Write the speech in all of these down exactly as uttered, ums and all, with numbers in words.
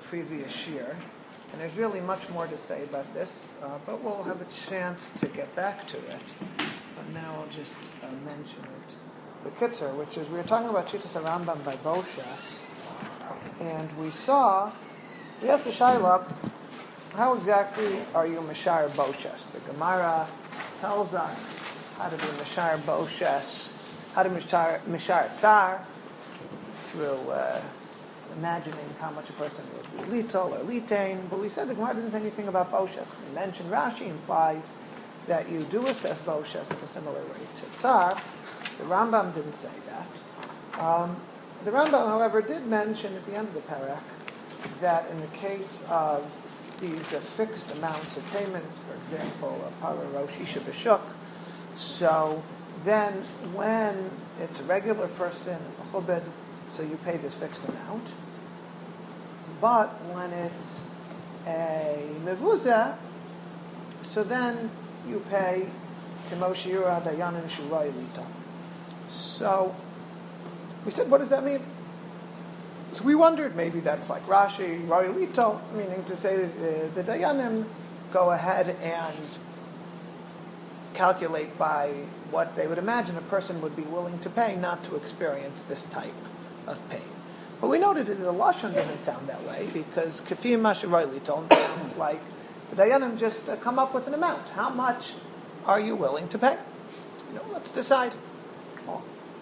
previous year, and there's really much more to say about this, uh, but we'll have a chance to get back to it. But now I'll just uh, mention it. The Kitzer, which is, we were talking about Shittas HaRambam by Boshas, and we saw, we asked the Shaila, how exactly are you Mashar Boshas? The Gemara tells us how to be Mashar Boshas, how to Mashar, Mashar Tzar, through uh, imagining how much a person would be Lital or Litain, but we said the Gemara didn't say anything about Boshas. We mentioned Rashi implies that you do assess Boshas in a similar way to Tzar. The Rambam didn't say that. Um, the Rambam, however, did mention at the end of the parak that in the case of these uh, fixed amounts of payments, for example, a para rosh isha b'shuk, so then when it's a regular person, a chubed, so you pay this fixed amount. But when it's a mevuzah, so then you pay Shimoshira Dayanin Shurai Lita. So we said, what does that mean? So we wondered, maybe that's like Rashi, Rai Lito, meaning to say that the, the Dayanim go ahead and calculate by what they would imagine a person would be willing to pay not to experience this type of pain. But we noted that the Lashon doesn't sound that way, because Kafim Masharai Lito sounds like the Dayanim just uh, come up with an amount. How much are you willing to pay? You know, let's decide. Oh.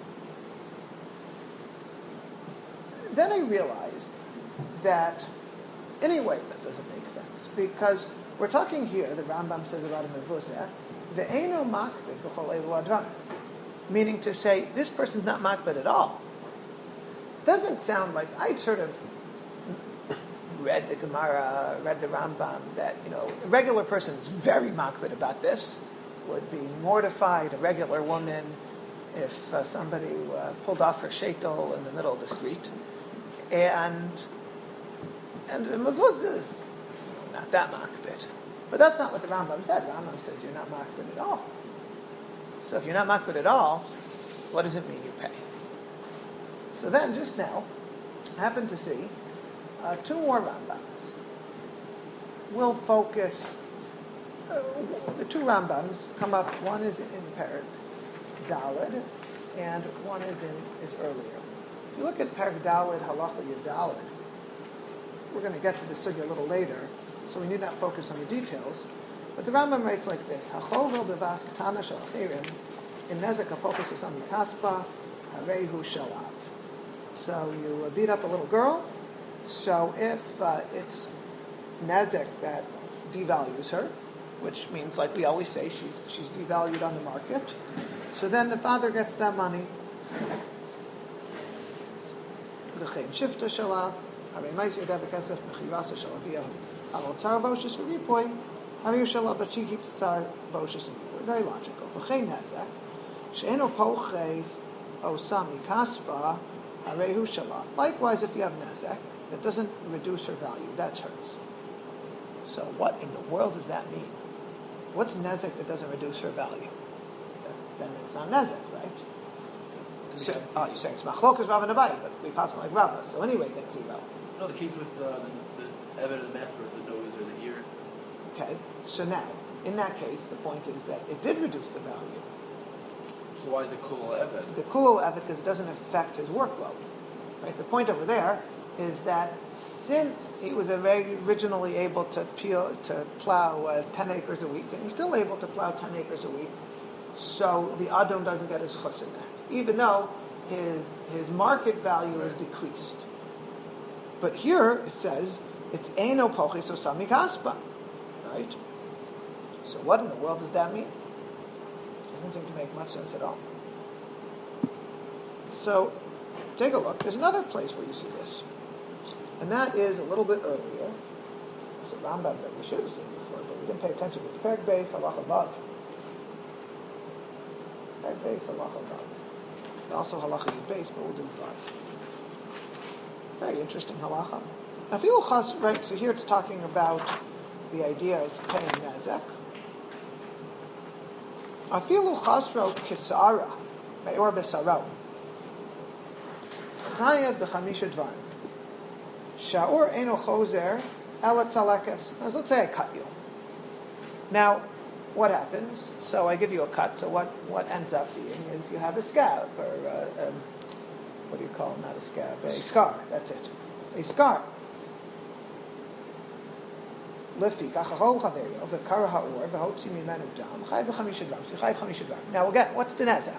Then I realized that, anyway, that doesn't make sense, because we're talking here, the Rambam says about a mevuzah, ve'eno makbid b'chol elu adran, meaning to say, this person's not makbid at all. Doesn't sound like, I'd sort of read the Gemara, read the Rambam, that, you know, a regular person is very makbid about this, would be mortified, a regular woman, if uh, somebody uh, pulled off her sheitel in the middle of the street. And and the mevuzah is not that makbid. But that's not what the Rambam said. The Rambam says you're not makbid at all. So if you're not makbid at all, what does it mean you pay? So then, just now, I happened to see uh, two more Rambams. We'll focus, uh, the two Rambams come up, one is in Perek Daled, and one is in is earlier. If you look at Perek Daled, Halacha Yudaled, we're going to get to the sugya a little later, so we need not focus on the details. But the Rambam writes like this: Hachovel devas ketana shel achirim in nezek hapokos usam mikaspa harehu shalav. So you beat up a little girl. So if uh, it's nezek that devalues her, which means, like we always say, she's she's devalued on the market, so then the father gets that money. V'chein shifta shalav, harei ma'aser yodeh b'kesef mechirasa shel aviyahu. Alol tzar boshes v'ripoi, harei shalav, but she keeps tzar boshes and ripoi. Very logical. V'chein nezek, she'eno poches osam mikaspa, harehu shalav. Likewise, if you have nezek that doesn't reduce her value, that's hers. So what in the world does that mean? What's nezek that doesn't reduce her value? Then it's not nezek, right? So, oh, you say it's machlokas Rav and Abaye, but we pass like Rava. So anyway, that's zero. No, the case with uh, the, the evidence of the master of the nose or the ear. Okay, so now, in that case, the point is that it did reduce the value. So why is it kul eved? The kul eved because it doesn't affect his workload. Right? The point over there is that since he was originally able to peel, to plow uh, ten acres a week, and he's still able to plow ten acres a week, so the Adon doesn't get his chus in that, even though his his market value is decreased. But here it says it's Eino Pochis Osami Kaspa, right? So what in the world does that mean? Doesn't seem to make much sense at all. So take a look. There's another place where you see this, and that is a little bit earlier. It's a Rambam that we should have seen before, but we didn't pay attention to. Perek Beis Halacha Vav. Perek Beis Halacha Vav. Also Halacha Yud Beis, but we'll do Vav. Very interesting halacha. Now, Afilu Chas, right? So here it's talking about the idea of paying nezek. Afilu Chasro Kisara Me'or Besaro Chayav B'Chamisha Dvarim Sha'ur eno chozer ela tzalekes. Now, let's say I cut you. Now, what happens? So I give you a cut. So what, what ends up being is you have a scab, or uh, um, what do you call it? Not a scab, a scar. That's it, a scar. Now again, what's the nezek?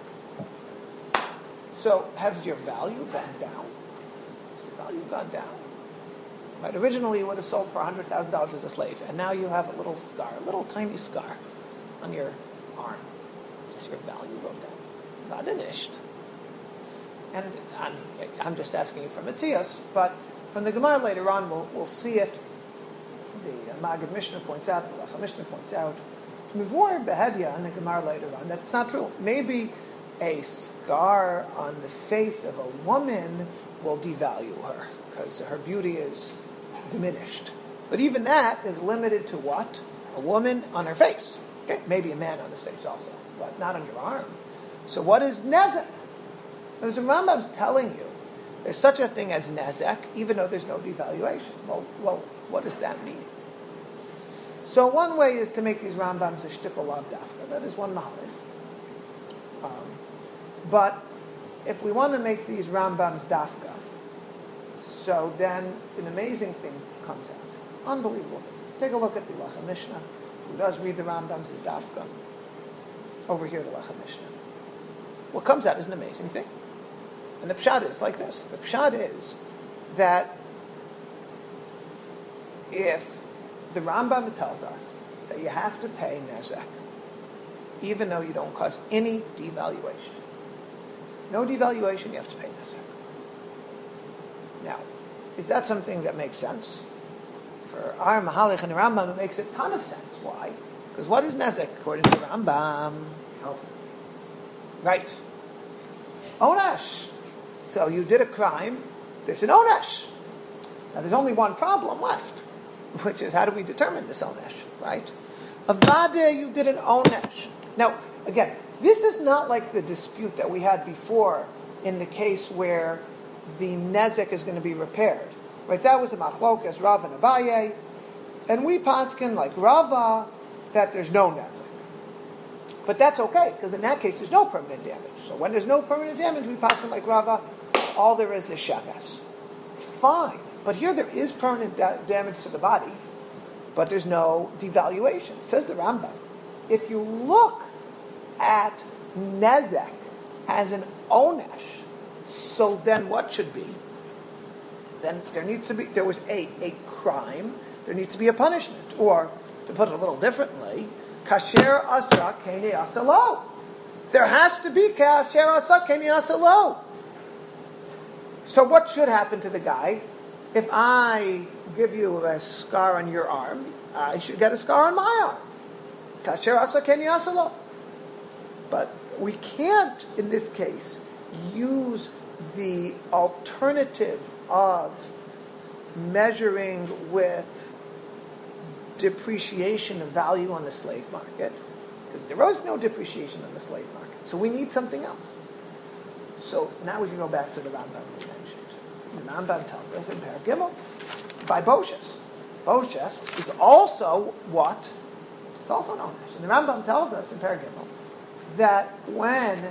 So has your value gone down? Has your value gone down? Right. Originally, you would have sold for a hundred thousand dollars as a slave, and now you have a little scar, a little tiny scar on your arm. Does your value go down? Not diminished. And I'm, I'm just asking you from Matthias, but from the Gemara later on, we'll, we'll see it. The uh, Maggid Mishnah points out, the Lacha Mishnah points out, it's Mivor Behedya in the Gemara later on. That's not true. Maybe a scar on the face of a woman will devalue her because her beauty is diminished. But even that is limited to what? A woman on her face. Okay, maybe a man on his face also, but not on your arm. So what is nezek? As the Rambam's telling you, there's such a thing as nezek, even though there's no devaluation. Well, well, what does that mean? So one way is to make these Rambams a shtickle of dafka. That is one knowledge. Um, but if we want to make these Rambams dafka, so then an amazing thing comes out. Unbelievable thing. Take a look at the Lacha Mishnah. Who does read the Rambams as dafka? Over here, the Lacha Mishnah. What comes out is an amazing thing. And the pshat is like this. The pshat is that if the Rambam tells us that you have to pay nezek, even though you don't cause any devaluation. No devaluation, you have to pay nezek. Now, is that something that makes sense? For our Mahalich and the Rambam, it makes a ton of sense. Why? Because what is nezek according to the Rambam? Right. Onesh. So you did a crime, there's an onesh. Now there's only one problem left, which is how do we determine this onesh, right? Avada, you did an onesh. Now, again, this is not like the dispute that we had before in the case where the nezek is going to be repaired. Right, that was a machlokas, Rav and Abaye, and we paskin like Rava that there's no nezek. But that's okay, because in that case there's no permanent damage. So when there's no permanent damage, we paskin like Rava, all there is is sheves. Fine, but here there is permanent da- damage to the body, but there's no devaluation. Says the Rambam, if you look at nezek as an onesh, so then what should be? Then there needs to be, there was a, a crime, there needs to be a punishment. Or, to put it a little differently, kasher asa keni asa lo. There has to be kasher asa keni asa lo. So what should happen to the guy? If I give you a scar on your arm, I should get a scar on my arm. Kasher asa keni asa lo. But we can't, in this case, use the alternative of measuring with depreciation of value on the slave market, because there was no depreciation on the slave market. So we need something else. So now we can go back to the Rambam we mentioned. The Rambam tells us in Perek Gimel by Boshes. Boshes is also what? It's also known as. And the Rambam tells us in Perek Gimel that when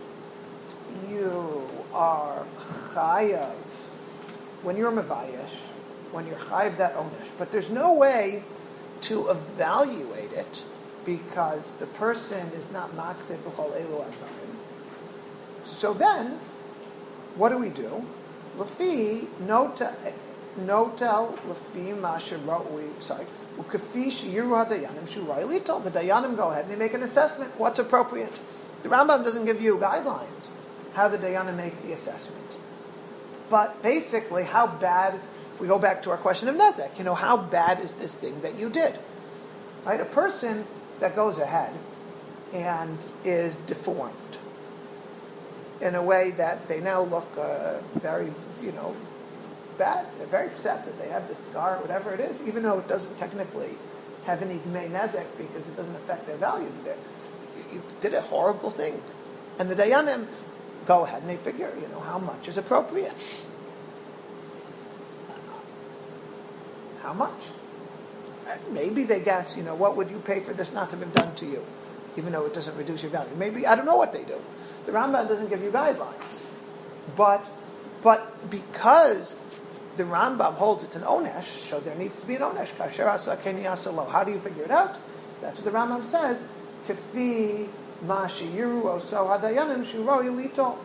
you are chayav, when you're mavayesh, when you're chayav that onesh, but there's no way to evaluate it because the person is not makted b'chol elu advarim. So then, what do we do? Lefi nota notel lefi masher ra'ui. Sorry, u'kafi sheyiru hadayanim shurai litol. The dayanim go ahead and they make an assessment. What's appropriate? The Rambam doesn't give you guidelines how the dayanim make the assessment. But basically, how bad, if we go back to our question of nezek, you know, how bad is this thing that you did? Right? A person that goes ahead and is deformed in a way that they now look uh, very, you know, bad. They're very upset that they have this scar or whatever it is, even though it doesn't technically have any dmei nezek because it doesn't affect their value. You did a horrible thing. And the dayanim go ahead and they figure, you know, how much is appropriate. how much? Maybe they guess, you know, what would you pay for this not to have been done to you, even though it doesn't reduce your value. Maybe, I don't know what they do. The Rambam doesn't give you guidelines. But, but because the Rambam holds it's an onesh, so there needs to be an onesh. Kasher asa keni asa lo. How do you figure it out? That's what the Rambam says. Kefi ma sheyiru oso hadayanim shuroi lito.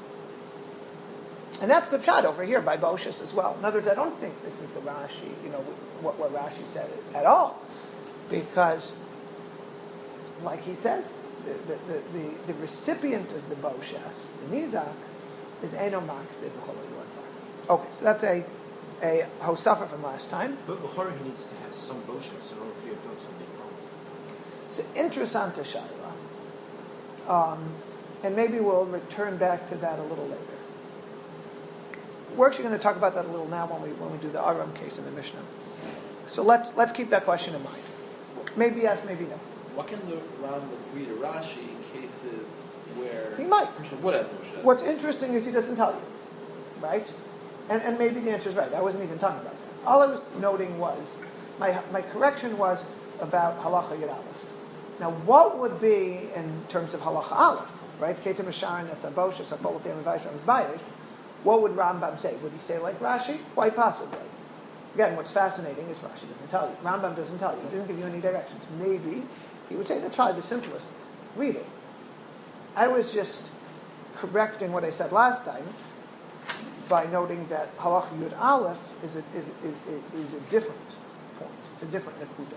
And that's the pshat over here by Boshas as well. In other words, I don't think this is the Rashi, you know, what, what Rashi said at all. Because, like he says, the, the, the, the, the recipient of the Boshas, the Nizak, is Eino Makbid B'chol. Okay, so that's a, a Hosafa from last time. But before he needs to have some Boshas in order for you to have done something wrong. So, interessante Shaila. Um, and maybe we'll return back to that a little later. We're actually going to talk about that a little now when we when we do the Aram case in the Mishnah. So let's let's keep that question in mind. Maybe yes, maybe no. What can the Rambam read a Rashi in cases where He might. Whatever. What's interesting is he doesn't tell you, right? And and maybe the answer is right. I wasn't even talking about that. All I was noting was my my correction was about halacha yud aleph. Now, what would be in terms of halacha aleph, right? Ketim Misharin Esaboshes Apolofim Vaishram Zbayish. What would Rambam say? Would he say like Rashi? Quite possibly. Again, what's fascinating is Rashi doesn't tell you. Rambam doesn't tell you. He doesn't give you any directions. Maybe he would say that's probably the simplest reading. I was just correcting what I said last time by noting that Halach Yud Aleph is a, is, is, is a different point. It's a different Nakuda.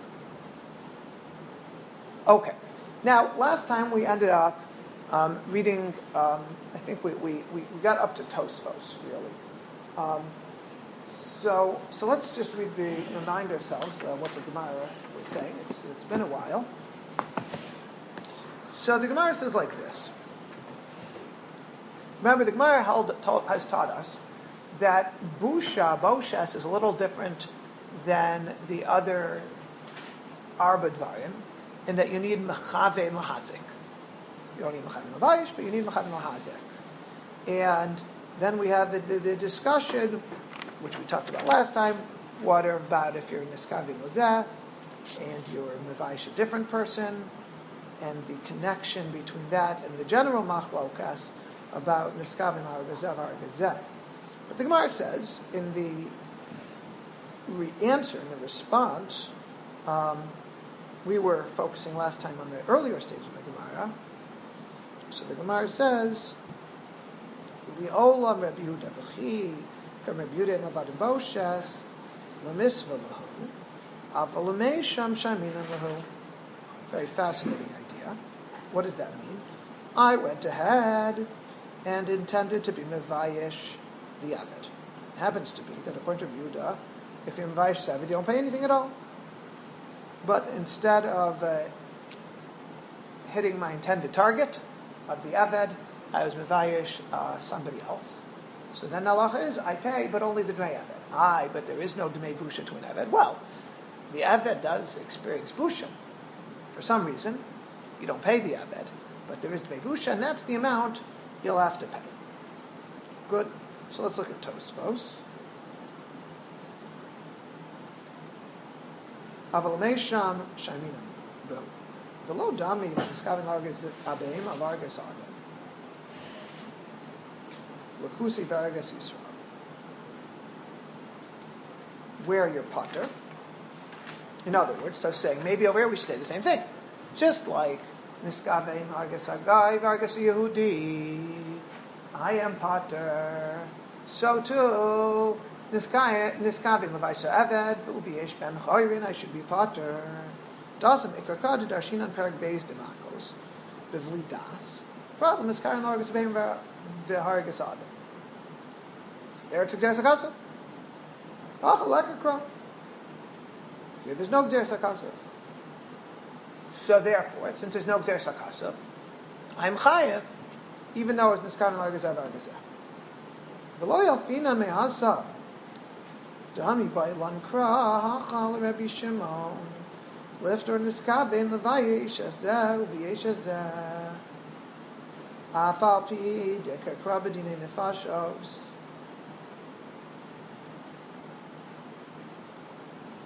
Okay. Now, last time we ended up Um, reading, um, I think we, we, we got up to Tosfos, really. Um, so so let's just read the, remind ourselves uh, what the Gemara was saying. It's, it's been a while. So the Gemara says like this. Remember, the Gemara held, told, has taught us that Busha, Boshes, is a little different than the other Arba Dvarim, in that you need Mechave and Mahazik. You don't need Mechad Mavayish, but you need Mechad Mahazek. And then we have the, the, the discussion, which we talked about last time, what about if you're Niskavi Lazeh, and you're Mavayish, a different person, and the connection between that and the general Machlokas about Niskavi and Argazev, Argazev. But the Gemara says, in the re- answer, in the response, um, we were focusing last time on the earlier stage of the Gemara. So the Gemara says, "V'olam Rabbi Yehuda v'chi, kam Rabbi Yehuda navad boshes, l'misva lahu, aval l'mei sham shamina lahu." Very fascinating idea. What does that mean? I went ahead and intended to be mevayish the avid. It happens to be that according to Yehuda, if you're mevayish the avid, you don't pay anything at all. But instead of uh, hitting my intended target of the Eved, I was Mevayish uh, somebody else. So then the halacha is, I pay, but only the Dmei Eved. Aye, but there is no Dmei Busha to an Eved. Well, the Eved does experience Busha. For some reason, you don't pay the Eved, but there is Dmei Busha, and that's the amount you'll have to pay. Good. So let's look at Tosfos. Aval Meisham Shamina. Boom. The low dami is Kavin Argas Abeim of Argas Argas. Lakusi Vargas Yisrael. Where you're potter. In other words, so saying, maybe over here we should say the same thing. Just like Niskavein Argas Agai Vargas Yehudi. I am potter. So too, Niskavin Levaisha Aved, Uviyesh Ben Choyrin, I should be potter. Doesn't make Karkad Darshinan Perek Beis Demakos, Bivli Das. Problem is Karen Lorgas Bein the Harigas Adam. There it's a Gzersakasa. Oh, like a crow. Here there's no Gzersakasa. So therefore, since there's no Gzersakasa, I'm Chayev, even though it's Niskaven Lorgas Avargasah. V'lo Yalfina Mehasa. Dami by Lankra Hachal Rabbi Shimon. Lift or Niskaben Levayish Azeh Uviyesh Azeh Afal Pi Dekar Krabadine Nefashos.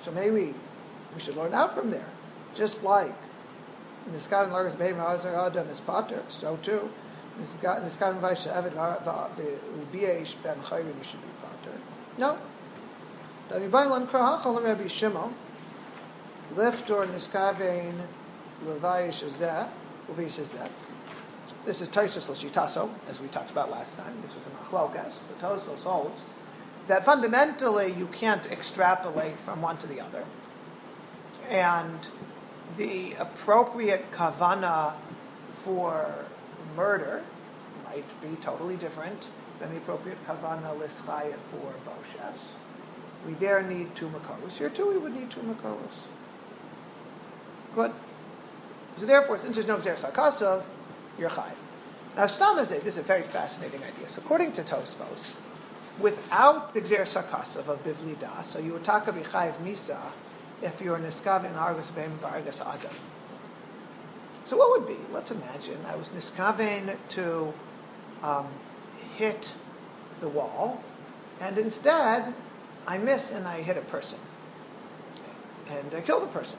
So maybe we should learn out from there. Just like Niskav and Largas Behema Adam is Pater, so too Niskav and Vaisha Evid Ubiesh Ben Chayrin should be Pater. No. Rabbi Krahachal Rabbi Shimon Liftor Niskavein Levayish Azeh Uvish Azeh. This is Tosfos L'Shitaso, as we talked about last time. This was a Machlokas. The Tosfos holds that fundamentally you can't extrapolate from one to the other. And the appropriate kavana for murder might be totally different than the appropriate kavana l'schaya for boshes. We there need two makoros. Here too we would need two makoros. Good. So therefore, since there's no Gzer Sakasov, you're chayiv. Now, Stamazeh, this is a very fascinating idea. So according to Tosfos, without the Gzer Sakasov of Bivli Das, so you would talk of chayiv misa if you're niskav in Argus Beim Argus Adam. So what would be? Let's imagine I was niskaven to um, hit the wall, and instead I miss and I hit a person, and I kill the person.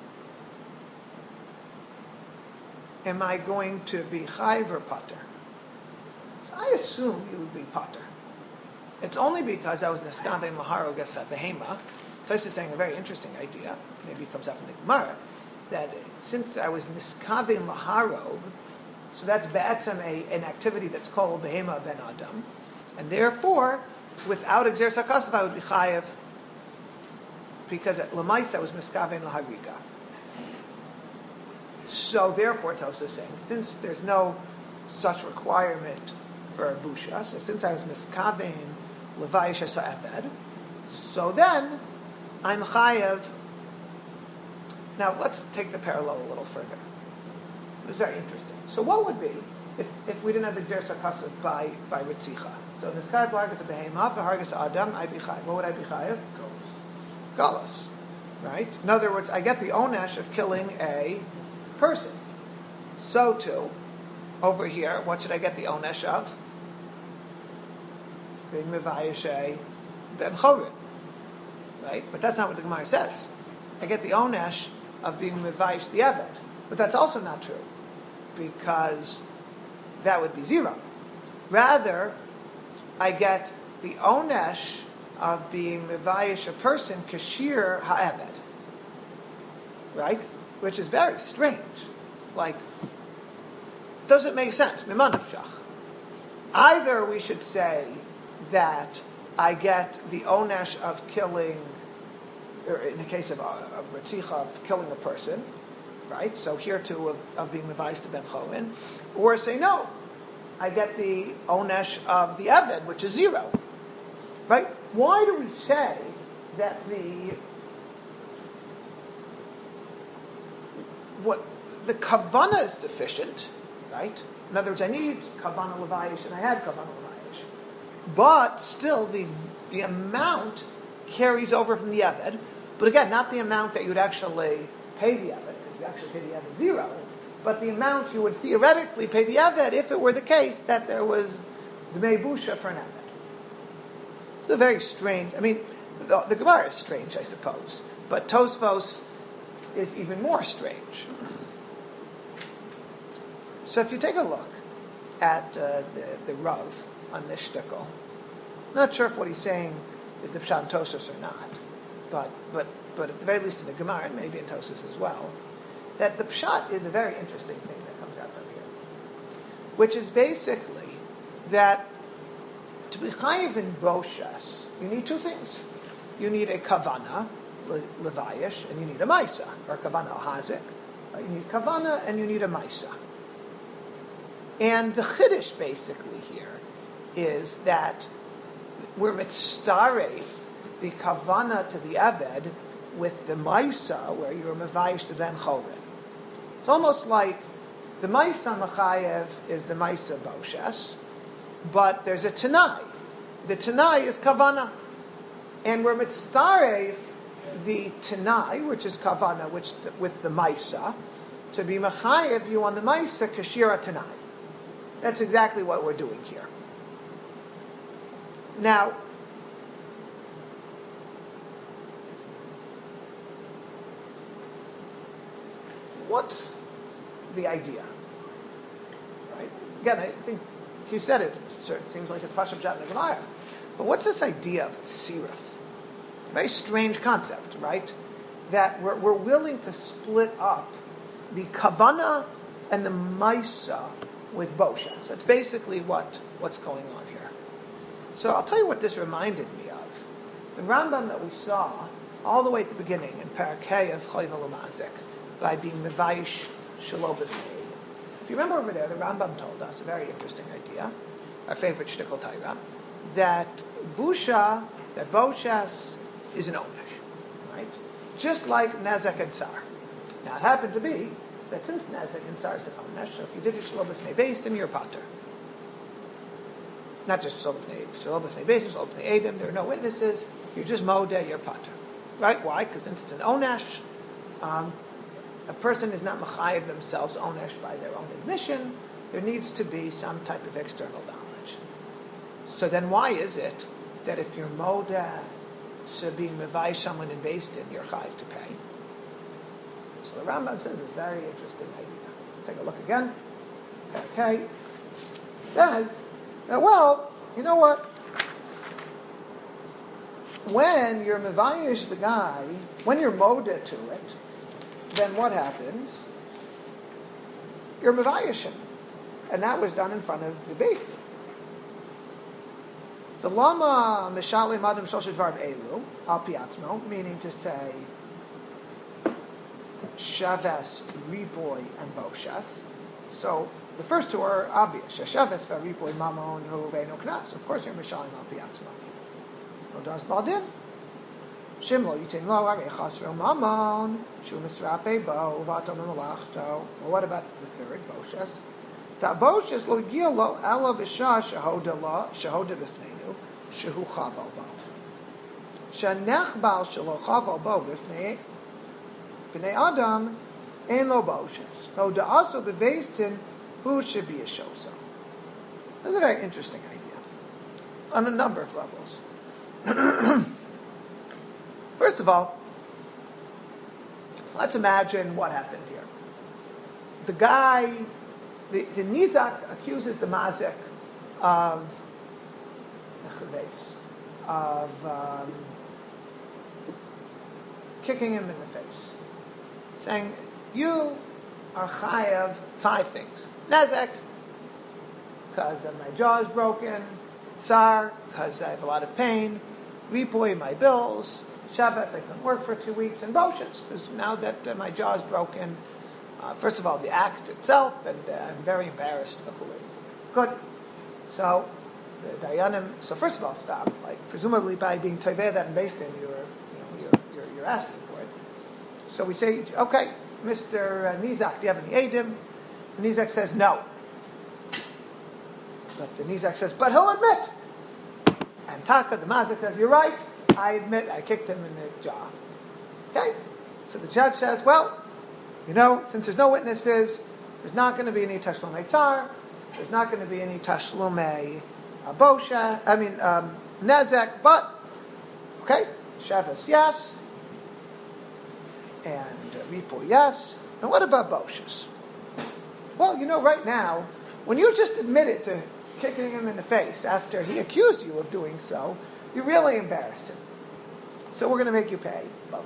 Am I going to be chayiv or pater? So I assume you would be pater. It's only because I was niskaven laharo gesa behema. Tosfos is saying a very interesting idea. Maybe it comes out from the Gemara that since I was niskaven laharo, so that's ba'atzam a an activity that's called behema ben adam, and therefore, without a gzer sakasov, I would be chayiv because at lemaisa I was niskaven lahariga. So therefore, Tosfos is saying, since there's no such requirement for a busha, so since I was miskaven levayish ha'eved, so then I'm chayev. Now let's take the parallel a little further. It's very interesting. So what would be if, if we didn't have the gzer sakasov by by ritzicha? So niskav largas behema v'hargas adam, I'd be chayev. What would I be chayev? Galus. Galus, right? In other words, I get the onesh of killing a person. So too, over here, what should I get the onesh of? Being mevayishay ben chorin, right? But that's not what the Gemara says. I get the onesh of being mevayish the eved, but that's also not true because that would be zero. Rather, I get the onesh of being mevayish a person kashir ha'eved, right? Which is very strange. Like, doesn't make sense. Mimanavshach. Either we should say that I get the onesh of killing, or in the case of, of Ritzicha, of killing a person, right? So here too, of, of being advised to Ben Chorin. Or say, no, I get the onesh of the Eved, which is zero, right? Why do we say that the what the kavana is sufficient, right? In other words, I need kavana levayish, and I had kavana levayish, but still the the amount carries over from the eved. But again, not the amount that you would actually pay the eved, because you actually pay the eved zero, but the amount you would theoretically pay the eved if it were the case that there was dmei busha for an eved. It's a very strange. I mean, the, the Gemara is strange, I suppose, but Tosfos is even more strange. So if you take a look at uh, the, the Rav on this shtickle, not sure if what he's saying is the Pshat in Tosfos or not, but but but at the very least in the Gemara, and maybe in Tosfos as well, that the Pshat is a very interesting thing that comes out from here, which is basically that to be chayiv in boshas, you need two things. You need a kavana, levayish, and you need a maisa, or kavana hazik. Right? You need kavana and you need a maisa. And the chiddush basically here is that we're mitzaref the kavana to the eved with the maisa, where you're mevayish to ben chorin. It's almost like the maisa machayev is the maisa boshes, but there's a tanai. The tanai is kavana, and we're mitzaref the tanai, which is kavana, which with the maisa, to be machayev you on the maisa kashira tanai. That's exactly what we're doing here. Now, what's the idea? Right? Again, I think he said it. Sure, it seems like it's Pashab Shat Negamaya. But what's this idea of tziruf? Very strange concept, right? That we're, we're willing to split up the kavana and the maisa with boshas. That's basically what, what's going on here. So I'll tell you what this reminded me of. The Rambam that we saw all the way at the beginning in Parakeh of Choyva L'Mazik by being Mevayish Shelo B'Fnei. If you remember over there, the Rambam told us a very interesting idea, our favorite shtickle Torah, that busha, that boshas is an onesh, right? Just like nezek and sar. Now it happened to be that since nezek and sar is an onesh, so if you did a Shelo B'Fnei Beis, then you're pater. Not just Shelo B'Fnei Beis, Shelo B'Fnei Eidim, there are no witnesses, you're just modeh, you're pater. Right? Why? Because since it's an onesh, um, a person is not mechayev themselves onesh by their own admission. There needs to be some type of external knowledge. So then, why is it that if you're modeh to being mevai someone in Beis Din, you're chayev to pay? So the Rambam says it's a very interesting idea. Take a look again. Okay, says that, well, you know what? When you're mevayish the guy, when you're modeh to it, then what happens? You're mevayish him. And that was done in front of the Beis Din. The lama mishali madam shoshet dvar elu al piatzmo, meaning to say shaves, riboy, and boshas. So the first two are obvious. Shaves, riboy, mamon, ruveinu, knas. Of course, you're mishali al piatzmo. No das badin. Shimlo yitin lo ari chasro mamon shu misrape bo vatom melachto. Well, what about the third boshas? That boshas lo yigil lo ela b'shah shahoda lo shahoda b'fneinu shehu chaval bo. Shenechbal shelo chaval bo b'fnei b'nei adam ein lo boshas. No da'aso b'beis din who should be a shoso. That's a very interesting idea on a number of levels. First of all, let's imagine what happened here. The guy, the, the Nizak accuses the Mazik of of um, kicking him in the face, saying, "You are chayav five things: nezek, because my jaw is broken; tsar, because I have a lot of pain; ripoy, my bills; Shabbos, I couldn't work for two weeks; and boshas, because now that uh, my jaw is broken, uh, first of all, the act itself, and uh, I'm very embarrassed. Good. So, the Dayanim, so first of all, stop. Like, presumably by being toveh that in Beis Din, you're, you know, you're, you're, you're asking for it. So we say, okay, Mister Nizak, do you have any Eidim? The Nizak says no. But the Nizak says, but he'll admit. And Taka, the Mazik, says, you're right, I admit I kicked him in the jaw. Okay? So the judge says, well, you know, since there's no witnesses, there's not going to be any tashlumei tzar, there's not going to be any tashlumei uh, bosha, I mean, um, nezek, but, okay, Shabbos, yes, and uh, Ripo, yes, and what about boshas? Well, you know, right now, when you just admitted to kicking him in the face after he accused you of doing so, you really embarrassed him. So we're going to make you pay boshas.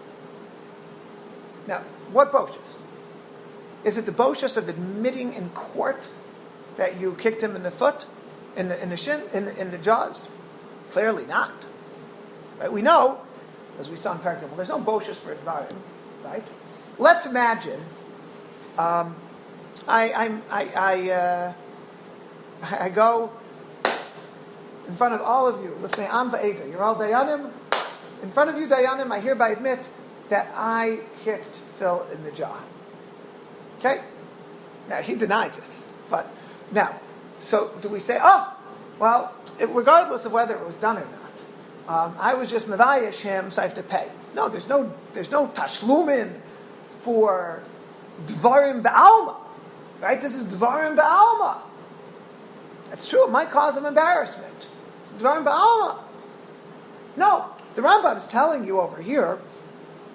Now, what boshas? Is it the boshas of admitting in court that you kicked him in the foot, in the in the shin, in the, in the jaws? Clearly not. Right? We know, as we saw in Parakeh, well, there's no boshas for advarim, right? Let's imagine. Um, I I'm, I I, uh, I go in front of all of you. L'fnei am va'eda. You're all dayanim. In front of you, dayanim, I hereby admit that I kicked Phil in the jaw. Okay? Now, he denies it. But, now, so do we say, oh, well, it, regardless of whether it was done or not, um, I was just mevayish him, so I have to pay. No, there's no there's no tashlumin for dvarim ba'alma. Right? This is dvarim ba'alma. That's true. It might cause him embarrassment. It's dvarim ba'alma. No, the Rambam is telling you over here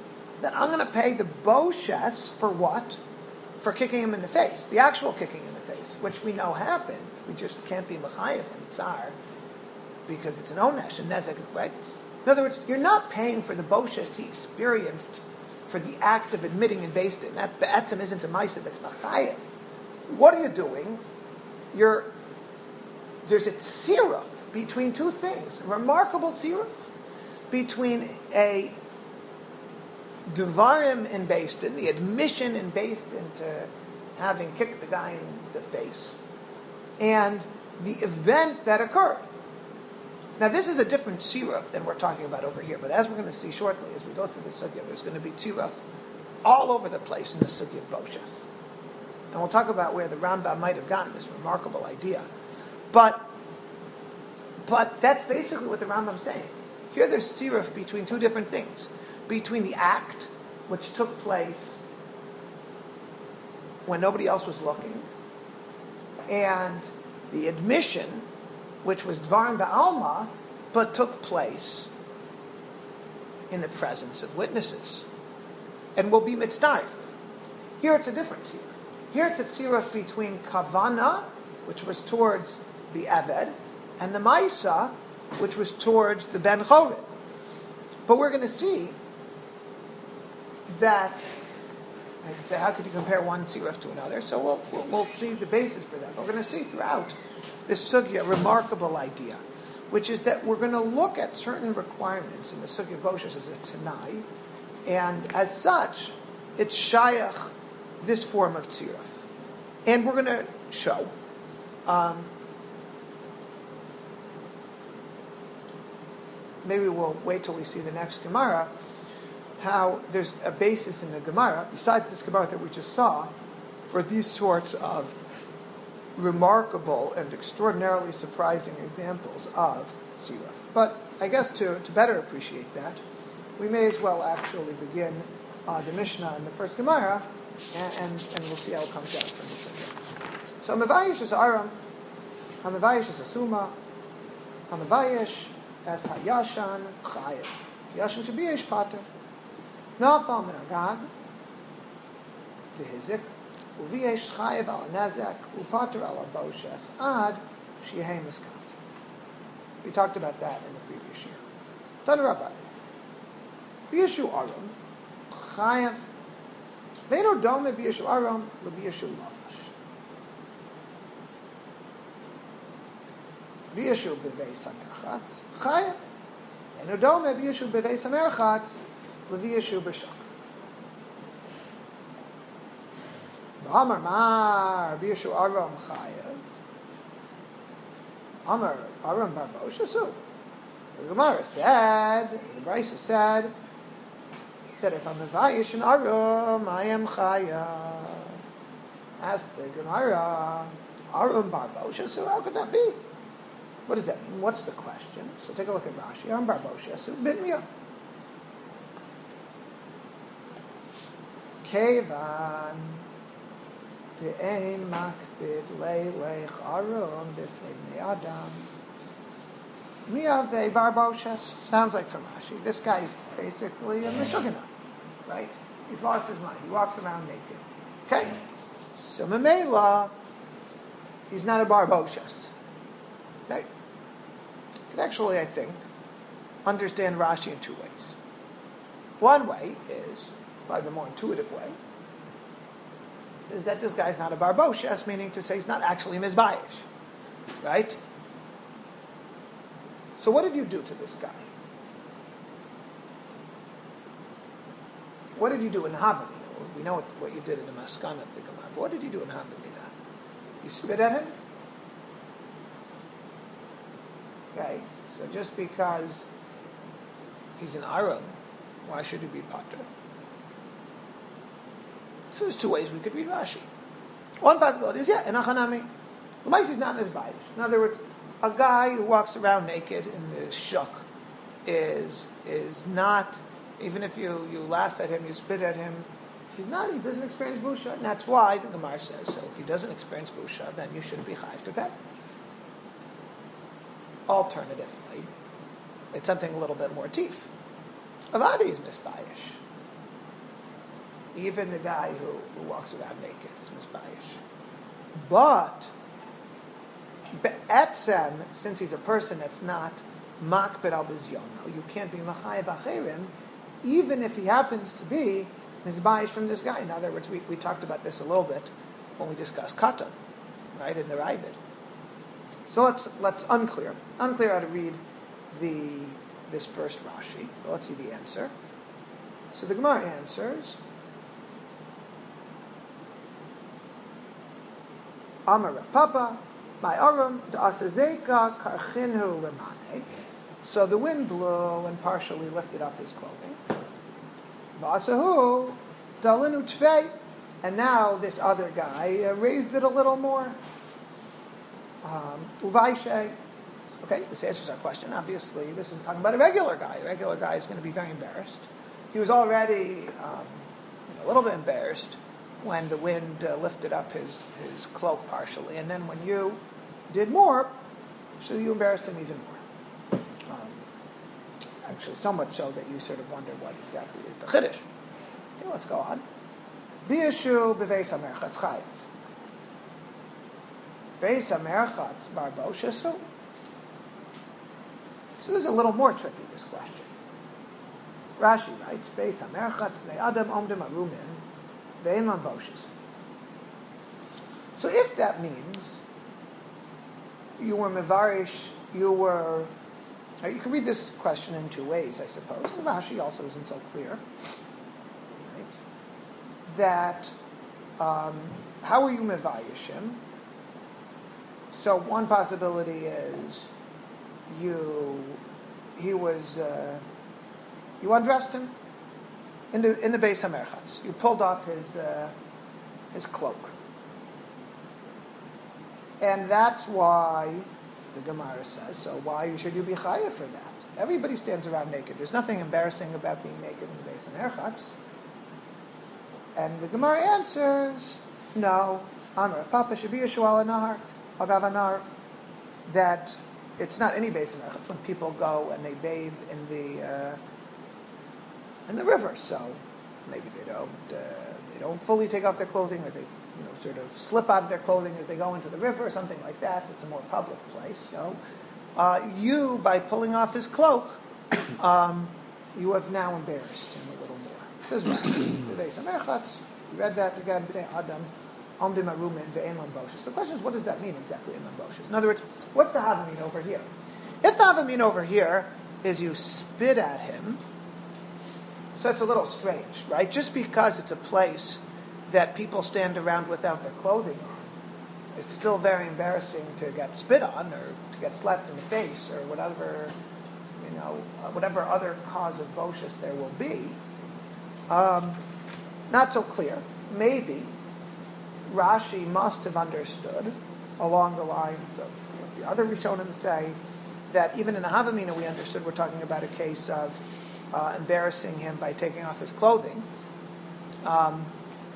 then I'm going to pay the boshes for what? For kicking him in the face, the actual kicking in the face, which we know happened. We just can't be mechayev and tsar because it's an onesh and nezek, right? In other words, you're not paying for the boshes he experienced for the act of admitting and based in. That be'etzim isn't a ma'aseh, that's mechayev. What are you doing? You're there's a tziruf between two things, a remarkable tziruf between a devarim in based in, the admission in based into having kicked the guy in the face, and the event that occurred. Now, this is a different tziruf than we're talking about over here, but as we're going to see shortly, as we go through the sugya, there's going to be tziruf all over the place in the sugya of Boshes. And we'll talk about where the Rambam might have gotten this remarkable idea. But, but that's basically what the Rambam's saying. Here there's tziruf between two different things. Between the act, which took place when nobody else was looking, and the admission, which was Dvarim Ba'alma, but took place in the presence of witnesses, and will be mitzdarif. Here it's a different tziruf. Here it's a tziruf between kavana, which was towards the Eved, and the Maisa, which was towards the Ben Chored. But we're going to see that, I could say, how could you compare one tziruf to another? So we'll, we'll, we'll see the basis for that. We're going to see throughout this sugya a remarkable idea, which is that we're going to look at certain requirements in the sugya of Boshes as a Tanai, and as such, it's shayach, this form of tziruf. And we're going to show um, maybe we'll wait till we see the next Gemara, how there's a basis in the Gemara, besides this Gemara that we just saw, for these sorts of remarkable and extraordinarily surprising examples of tziruf. But I guess to, to better appreciate that, we may as well actually begin uh, the Mishnah in the first Gemara, and, and, and we'll see how it comes out from this again. So Mevayish is Aram, HaMevayish is Asuma, HaMevayish as Hayashan Chayev. Yashan should be Eish Pater. Nafal min Agag, V'hizik, U'v'yesh Chayev al Nezek, U'pater al Boshes, Ad Shehei Miskaf. We talked about that in the previous year. Tanu Rabbi. V'yeshu Aram, Chayev, Ve'no Dome V'yeshu Aram, V'yeshu Lavash. V'yeshu B'veis HaMerchatz, Chayev. Ve'no Dome V'yeshu B'veis HaMerchatz, V'yeshu B'shak. Amar Mar V'yeshu Aram Chayev. Amar Aram Bar Boshesu. The Gemara said, the Brisa said, that if I'm a Vayish in Aram, I am Chayav. Asked the Gemara, Aram Bar Boshesu, how could that be? What does that mean? What's the question? So take a look at Rashi. Aram Bar Boshesu, Bitmiya. Kevan De'ein Makbid Leilech Aram B'fnei Bnei Adam. Miyavei Bar Boshes. Sounds like from Rashi. This guy's basically a Meshugana, right? He's lost his mind. He walks around naked. Okay? So Memela, he's not a Bar Boshes. Okay? You could actually, I think, understand Rashi in two ways. One way is, by the more intuitive way, is that this guy's not a Bar Boshes, meaning to say he's not actually Mizbayish. Right? So what did you do to this guy? What did you do in Havamina? We know what, what you did in the Maskan of the Gemara, but what did you do in Havamina? You spit at him? Okay, so just because he's an Aram, why should he be Pater? So there's two ways we could read Rashi. One possibility is, yeah, in Achanami. L'mais is not in his Bayish. In other words, a guy who walks around naked in the shuk is is not, even if you, you laugh at him, you spit at him, he's not, he doesn't experience busha, and that's why the Gemara says, so if he doesn't experience busha, then you shouldn't be chayiv to pay. Alternatively, it's something a little bit more teeth. Avadi is misbayish. even the guy who, who walks around naked is misbayish. But Etzem, since he's a person that's not makbid al bizyono, you can't be machayev acherim, even if he happens to be misbayish from this guy. In other words, we, we talked about this a little bit when we discussed katan, right, in the Ravid. So let's let's unclear unclear how to read the this first Rashi. Well, let's see the answer. So the Gemara answers, Amar Rav Papa, my arum da'asazeka karchinhu lemane. So the wind blew and partially lifted up his clothing. V'asahu dalinu tvei, and now this other guy uh, raised it a little more. Uvaishe. Okay, this answers our question. Obviously, this is talking about a regular guy. A regular guy is going to be very embarrassed. He was already um, a little bit embarrassed when the wind uh, lifted up his, his cloak partially. And then when you did more, so you embarrassed him even more. Um, actually, so much so that you sort of wonder what exactly is the chiddush. Okay, let's go on. B'yeshu b'veis hamerchatz chayav. Beis hamerchatz barboshasu. So this is a little more tricky, this question. Rashi writes, Beis hamerchatz b'nei adam omdim arumin ve'en lamboshes. So if that means you were mevarish, you were, you can read this question in two ways, I suppose. And Rashi also isn't so clear. Right? That, um, how are you mevayishim? So one possibility is you, he was, uh, you undressed him in the in the Beis hamerchatz. You pulled off his uh, his cloak, and that's why the Gemara says. So why should you be chayav for that? Everybody stands around naked. There's nothing embarrassing about being naked in the Beis hamerchatz. And the Gemara answers, no. Amar Papa Shabiya Shual Nahar Agav Anar, that it's not any Beis hamerchatz when people go and they bathe in the uh, in the river. So maybe they don't uh, they don't fully take off their clothing, or they you know sort of slip out of their clothing as they go into the river, or something like that. It's a more public place. So uh, you, by pulling off his cloak, um, you have now embarrassed him a little more. Says Rashi, the Beis hamerchatz. We read that again. B'nei Adam. The question is, what does that mean exactly in lamboshes? In other words, what's the havamin over here? If the havamin over here is you spit at him, so it's a little strange, right? Just because it's a place that people stand around without their clothing on, it's still very embarrassing to get spit on or to get slapped in the face or whatever, you know, whatever other cause of boshes there will be. Um, not so clear. Maybe Rashi must have understood along the lines of you know, the other Rishonim say that even in a Havamina we understood we're talking about a case of uh, embarrassing him by taking off his clothing. Um,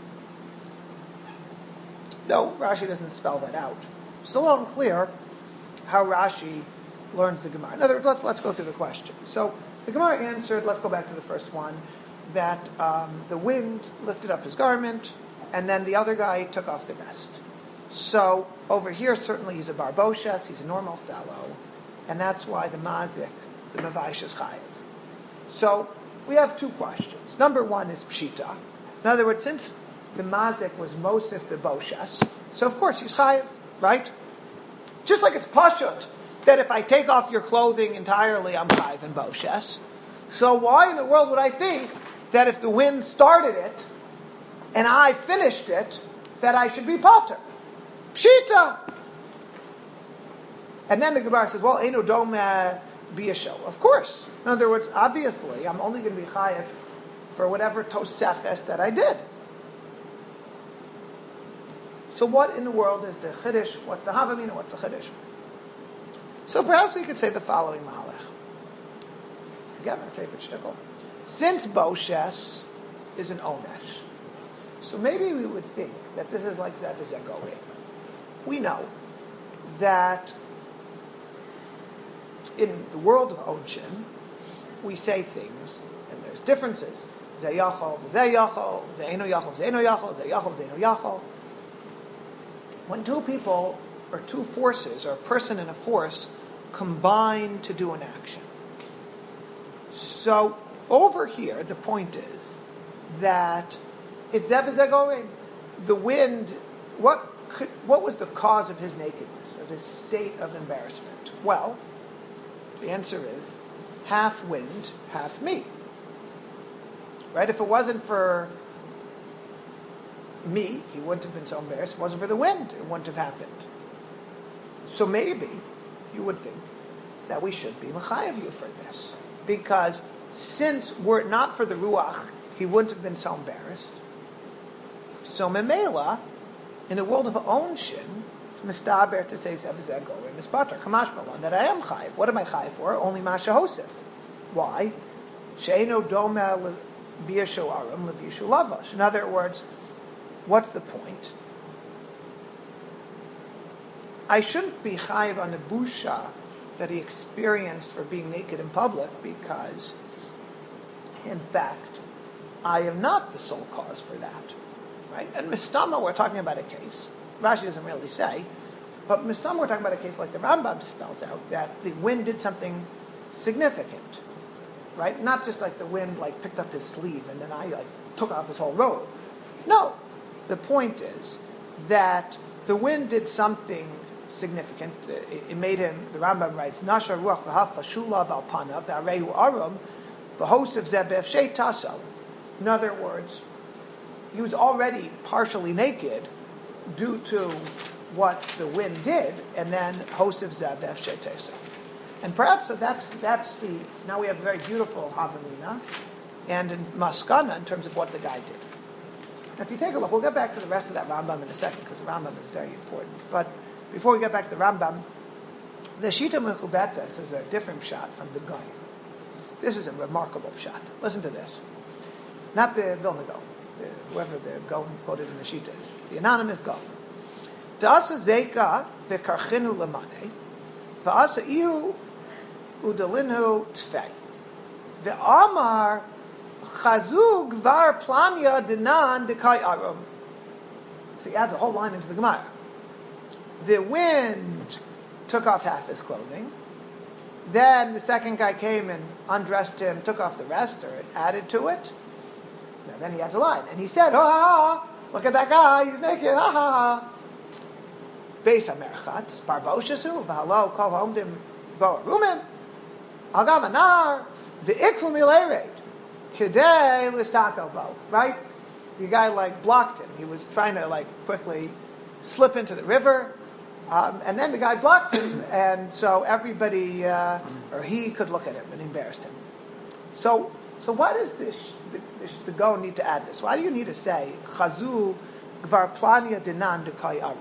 no, Rashi doesn't spell that out. It's a little unclear how Rashi learns the Gemara. In other words, let's, let's go through the question. So the Gemara answered, let's go back to the first one, that um, the wind lifted up his garment, and then the other guy took off the rest. So over here, certainly he's a barboshes, he's a normal fellow, and that's why the mazik, the mavaish is chayiv. So we have two questions. Number one is pshita. In other words, since the mazik was mosif beboshes, so of course he's chayiv, right? Just like it's pashut, that if I take off your clothing entirely, I'm chayiv and boshes. So why in the world would I think that if the wind started it, and I finished it, that I should be palter? Pshita! And then the Gemara says, well, Eino Doma be a show. Of course. In other words, obviously, I'm only going to be chayiv for whatever tosefes that I did. So what in the world is the chiddush? What's the havamina? What's the chiddush? So perhaps we could say the following mahalach. Again, my favorite shtickle. Since Boshes is an onesh, so maybe we would think that this is like Zebazegori. We know that in the world of Onshin, we say things, and there's differences ze yachol, ze yachol, ze eno yachol, ze eno yachol, ze yachol, ze eno yachol. When two people, or two forces, or a person and a force, combine to do an action. So, over here, the point is that it's Zeh v'Zeh gorein. The wind, what could, what was the cause of his nakedness, of his state of embarrassment? Well, the answer is half wind, half me. Right? If it wasn't for me, he wouldn't have been so embarrassed. If it wasn't for the wind, it wouldn't have happened. So maybe you would think that we should be mechayev you for this. Because since were it not for the ruach, he wouldn't have been so embarrassed. So memela, in the world of ownshin, it's mistaber to say Zeh v'Zeh gorein mispater kamash malon that I am chayev. What am I chayev for? Only masha hosef. Why? She'eno domeh b'yeshu aram levishu lavash. In other words, what's the point? I shouldn't be chayev on the busha that he experienced for being naked in public because, in fact, I am not the sole cause for that. Right? And Mistama, we're talking about a case. Rashi doesn't really say, but Mistama, we're talking about a case like the Rambam spells out, that the wind did something significant. Right? Not just like the wind like picked up his sleeve and then I like took off his whole robe. No. The point is that the wind did something significant. It, it made him, the Rambam writes, Nasha ruach v'hafla shulav al panav v'arehu arum v'hosef zeh b'efshei tasal. In other words, he was already partially naked due to what the wind did, and then hosef zeh b'efshei tasal. And perhaps that's that's the, now we have a very beautiful Havamina and in Maskana in terms of what the guy did. Now if you take a look, we'll get back to the rest of that Rambam in a second because the Rambam is very important. But before we get back to the Rambam, the Shita Mechubetes is a different shot from the Gaon. This is a remarkable shot. Listen to this. Not the Vilna Gaon, the, whoever the Gaon quoted in the Shita is, the anonymous Gaon. Da'asa zeka v'karchinu lemane, v'asa ihu udelinu tfei, v'amar chazug var planya dinan dekai arum. So he adds a whole line into the Gemara. The wind took off half his clothing. Then the second guy came and undressed him, took off the rest, or added to it. And then he adds a line. And he said, ah, look at that guy, he's naked, ha ha ha. Beis HaMerchatz, Barboshasu, V'halo, Kol Homdim, Bo Arumim, Agav Anar, V'ikfu Milered, Kedei Listakel Bo. Right? The guy like blocked him. He was trying to like quickly slip into the river. Um, and then the guy blocked him, and so everybody, uh, or he could look at him and embarrassed him. So, so why does this, the, this, the Gaon need to add this? Why do you need to say, Chazu gvar plania dinan dekai arum?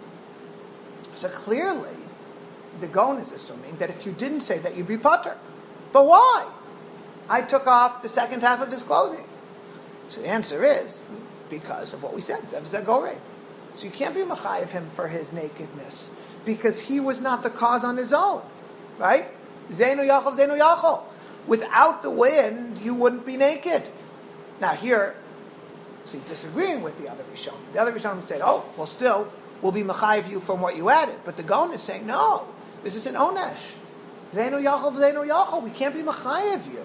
So clearly, the Gaon is assuming that if you didn't say that, you'd be patur. But why? I took off the second half of his clothing. So the answer is, because of what we said, Zeh v'Zeh gorein. So you can't be mechayev him for his nakedness because he was not the cause on his own, right? Zeno yachol, zeno yachol. Without the wind, you wouldn't be naked. Now here, see, disagreeing with the other Rishonim. The other Rishonim said, "Oh, well, still, we'll be mechayev you from what you added." But the Gaon is saying, "No, this is an onesh. Zeno yachol, zeno yachol. We can't be mechayev you."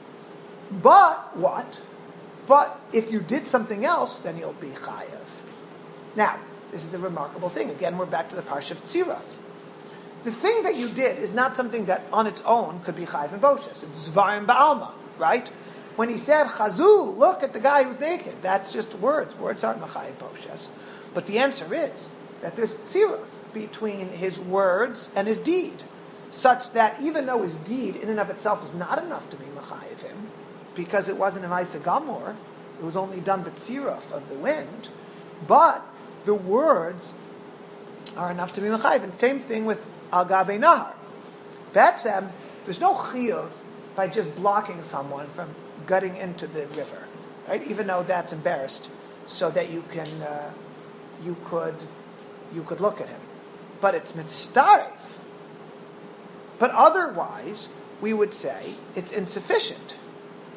But what? But if you did something else, then you'll be chayev. Now, this is a remarkable thing. Again, we're back to the Parsha of Tziraf. The thing that you did is not something that on its own could be chayiv and boshes. It's zvarim ba'alma, right? When he said, chazu, look at the guy who's naked, that's just words. Words aren't chayiv boshes. But the answer is that there's tziraf between his words and his deed, such that even though his deed in and of itself is not enough to be mechayiv him, because it wasn't an Isa Gamor, it was only done b'tziraf of the wind, but the words are enough to be mechayiv. And same thing with al gabe nahar. Betzem, there's no chiyuv by just blocking someone from gutting into the river, right? Even though that's embarrassed, so that you can, uh, you could, you could look at him. But it's mitzdarif. But otherwise, we would say it's insufficient.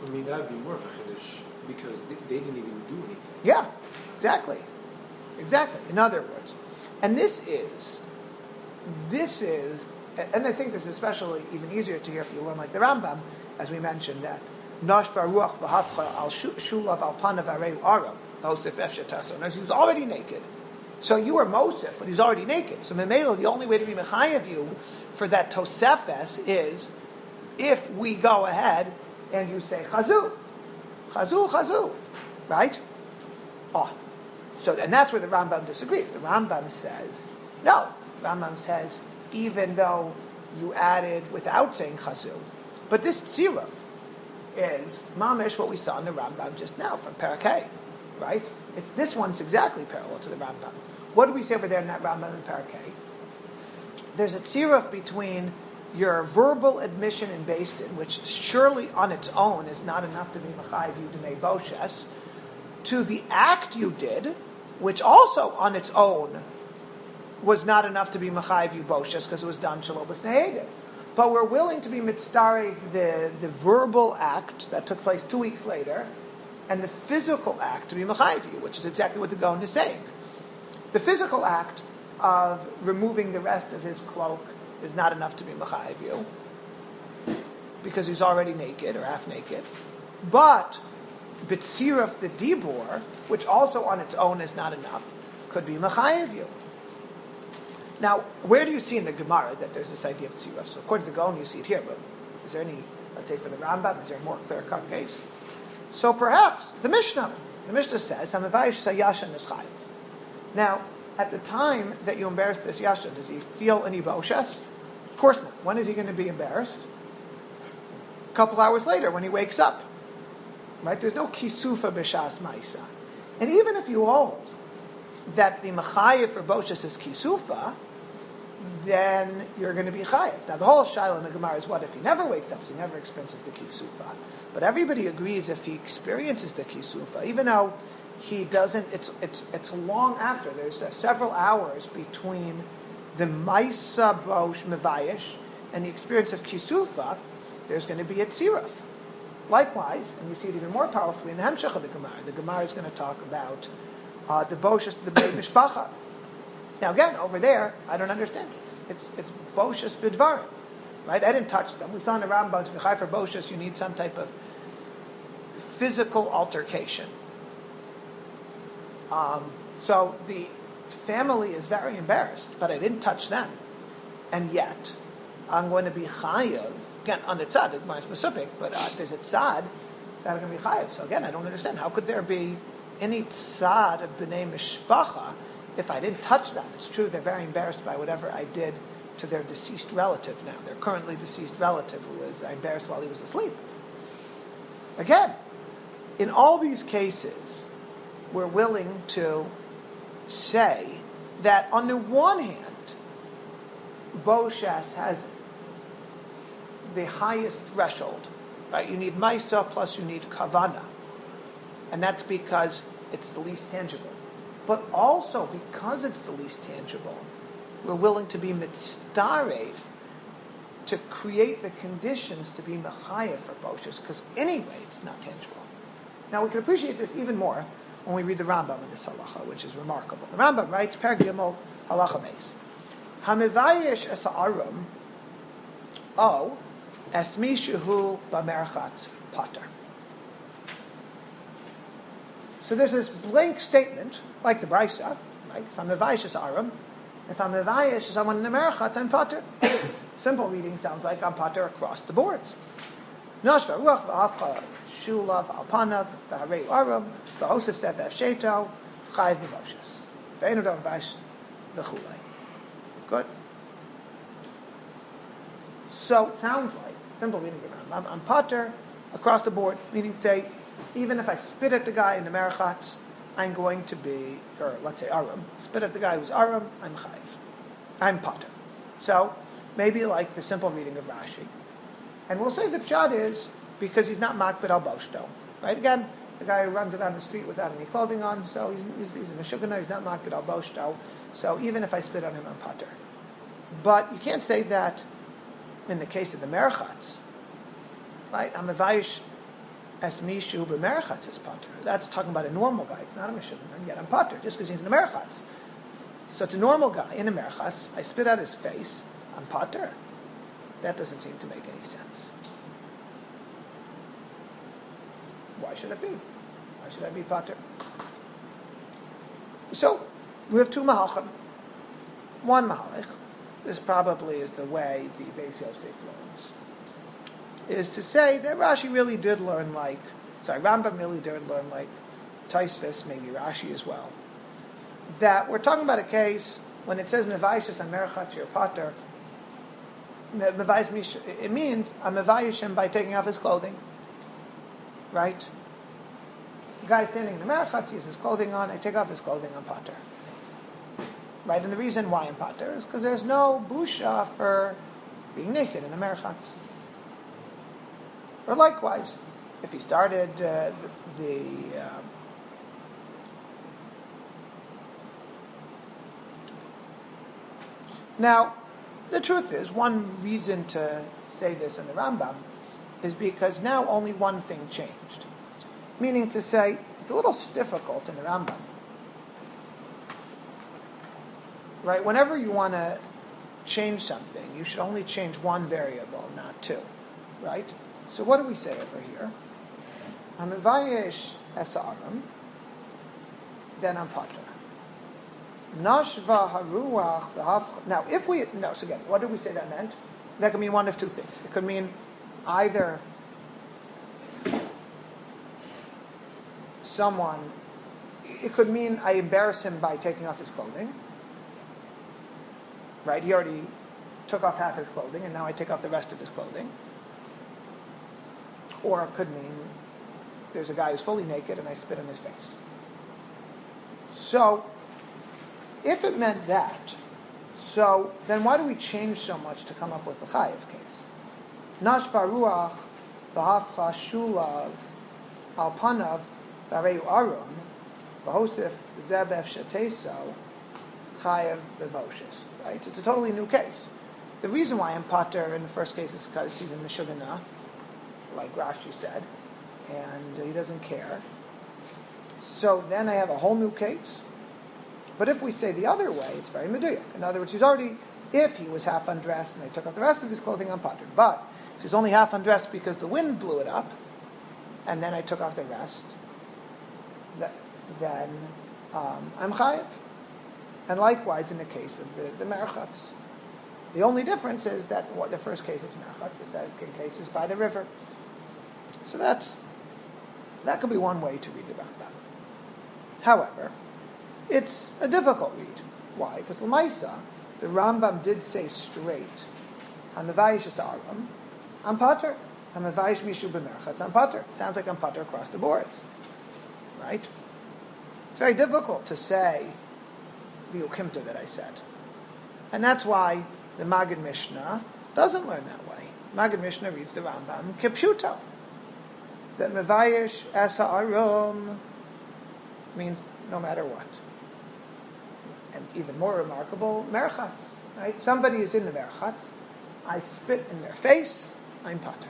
I mean, that would be more of a chiddush because they, they didn't even do anything. Yeah, exactly. Exactly. In other words. And this is, this is, and I think this is especially even easier to hear if you learn like the Rambam, as we mentioned that, Nosh baruch v'hafcha al shulav al panav areu aram, v'osef efshetason. He was already naked. So you were Mosef, but he's already naked. So Memelo, the only way to be Mechayev you for that Tosefes is if we go ahead and you say Chazu. Chazu, Chazu. Right? Oh. So, and that's where the Rambam disagrees. The Rambam says, no. The Rambam says, even though you added without saying Chazu, but this Tziruf is mamish what we saw in the Rambam just now from Parakeh, right? It's this one's exactly parallel to the Rambam. What do we say over there in that Rambam and Parakeh? There's a tziruf between your verbal admission in Beis Din, which surely on its own is not enough to be Mechayev you D'mei Boshes, to the act you did, which also on its own was not enough to be Mechayev you Boshes because it was done Shalom B'fnei Eidim. But we're willing to be mitzdarei the, the verbal act that took place two weeks later, and the physical act to be Mechayev you, which is exactly what the Gaon is saying. The physical act of removing the rest of his cloak is not enough to be Mechayev you, because he's already naked or half naked. But B'tziruf the Dibur, which also on its own is not enough, could be Mechayev you. Now, where do you see in the Gemara that there's this idea of Tziruf? So according to the Gaon, you see it here, but is there any, let's say for the Rambam, is there a more clear-cut case? So perhaps the Mishnah, the Mishnah says, "Hamavayish sayashan is chayiv." Now, at the time that you embarrass this yashan, does he feel any boshes? Of course not. When is he going to be embarrassed? A couple hours later, when he wakes up. Right? There's no kisufa b'shas ma'isa. And even if you hold that the mechayev for boshes is kisufa, then you're going to be chayev. Now, the whole shaila in the Gemara is what if he never wakes up, so he never experiences the kisufa. But everybody agrees if he experiences the kisufa, even though he doesn't, it's it's it's long after. There's uh, several hours between the Maisa Bosh Mevayish and the experience of Kisufa. There's going to be a Tziruf. Likewise, and you see it even more powerfully in the Hemshech of the Gemara. The Gemara is going to talk about uh, the Boshes, the Beit Mishpacha. Now again, over there, I don't understand. It's it's, it's Boshes Bidvarim, right? I didn't touch them. We saw in the Rambam to be Chai for Boshes, you need some type of physical altercation. Um, so the family is very embarrassed, but I didn't touch them. And yet, I'm going to be chayav, again, on the tzad, it's specific, but uh, there's a tzad that I'm going to be chayav. So again, I don't understand. How could there be any tzad of b'nei mishpacha if I didn't touch them? It's true, they're very embarrassed by whatever I did to their deceased relative now. Their currently deceased relative who was embarrassed while he was asleep. Again, in all these cases, we're willing to say that on the one hand, Boshes has the highest threshold, right? You need Maisa plus you need Kavana. And that's because it's the least tangible. But also, because it's the least tangible, we're willing to be mitzdarev to create the conditions to be mechayev for Boshes, because anyway, it's not tangible. Now, we can appreciate this even more when we read the Rambam in this halacha, which is remarkable. The Rambam writes, Per Gimel, halacha beis. Hamivayish es ha'arum, o, es mi shehu b'merchatz pater. So there's this blank statement, like the Brisa, right? If I'm mevayish es ha'arum, if I'm mevayish someone in the merchatz, I'm pater. Simple reading sounds like I'm pater across the boards. Noshva ruach v'afcha shulav alpanav v'harei arum v'osef sefef sheto chayiv b'voshes ve'enu dam v'ash v'chulei. Good. So it sounds like simple reading. I'm, I'm pater across the board, meaning say even if I spit at the guy in the merchatz, I'm going to be, or let's say arum, spit at the guy who's arum, I'm chayiv. I'm pater. So maybe like the simple reading of Rashi. And we'll say the pshat is because he's not makbid al boshto. Right? Again, the guy who runs around the street without any clothing on, so he's, he's, he's a meshugana, he's not makbid al boshto. So even if I spit on him, I'm pater. But you can't say that in the case of the merchatz. Right? I'm mevayish as mishu b'merchatz is pater. That's talking about a normal guy. It's not a mishubanan, yet I'm pater, just because he's in a merchatz. So it's a normal guy in a merchatz. I spit out his face. I'm pater. That doesn't seem to make any sense. Why should it be? Why should I be pater? So we have two mahalchim. One mahalach, this probably is the way the Beis Yosef learns, is to say that Rashi really did learn like, sorry, Rambam really did learn like Tosfos, maybe Rashi as well. That we're talking about a case when it says Mevayishas Amerchatz your pater. It means I'm mevayish him by taking off his clothing, right? The guy standing in the merchatz, he has his clothing on. I take off his clothing, I'm pater, right? And the reason why I'm pater is because there's no busha for being naked in the merchatz. Or likewise, if he started uh, the, the uh, now. The truth is, one reason to say this in the Rambam is because now only one thing changed. Meaning to say, it's a little difficult in the Rambam. Right? Whenever you want to change something, you should only change one variable, not two. Right? So what do we say over here? Hamivayesh esa'arim, then I'm pater. Nashva haruach v'hafcha. Now, if we no, so again, what did we say that meant? That could mean one of two things. It could mean either someone. It could mean I embarrass him by taking off his clothing. Right? He already took off half his clothing, and now I take off the rest of his clothing. Or it could mean there's a guy who's fully naked, and I spit in his face. So. If it meant that, so then why do we change so much to come up with the chayiv case? Nashva ruach v'hafcha shulav al panav v'areu arum v'hosef zebef shateso chayiv b'moshes. Right? It's a totally new case. The reason why I'm pater in the first case is because he's in the Meshugana, like Rashi said, and he doesn't care. So then I have a whole new case. But if we say the other way, it's very meduyuk. In other words, he's already, if he was half undressed and I took off the rest of his clothing, I'm pater. But if he's only half undressed because the wind blew it up, and then I took off the rest, that, then um, I'm chayiv. And likewise in the case of the, the merchatz. The only difference is that what the first case it's merchatz, the second case is by the river. So that's that could be one way to read the Rambam. However, it's a difficult read. Why? Because l'maisa, the Rambam did say straight, "Hamivayish esarim, I'm pater. Hamivayish mishu b'merchatz, I'm pater." Sounds like I'm pater across the boards, right? It's very difficult to say the ukimta that I said, and that's why the Maggid Mishnah doesn't learn that way. Maggid Mishnah reads the Rambam kipshuto, that mevayish esarim means no matter what. And even more remarkable, merchatz, right? Somebody is in the merchatz, I spit in their face, I'm pater.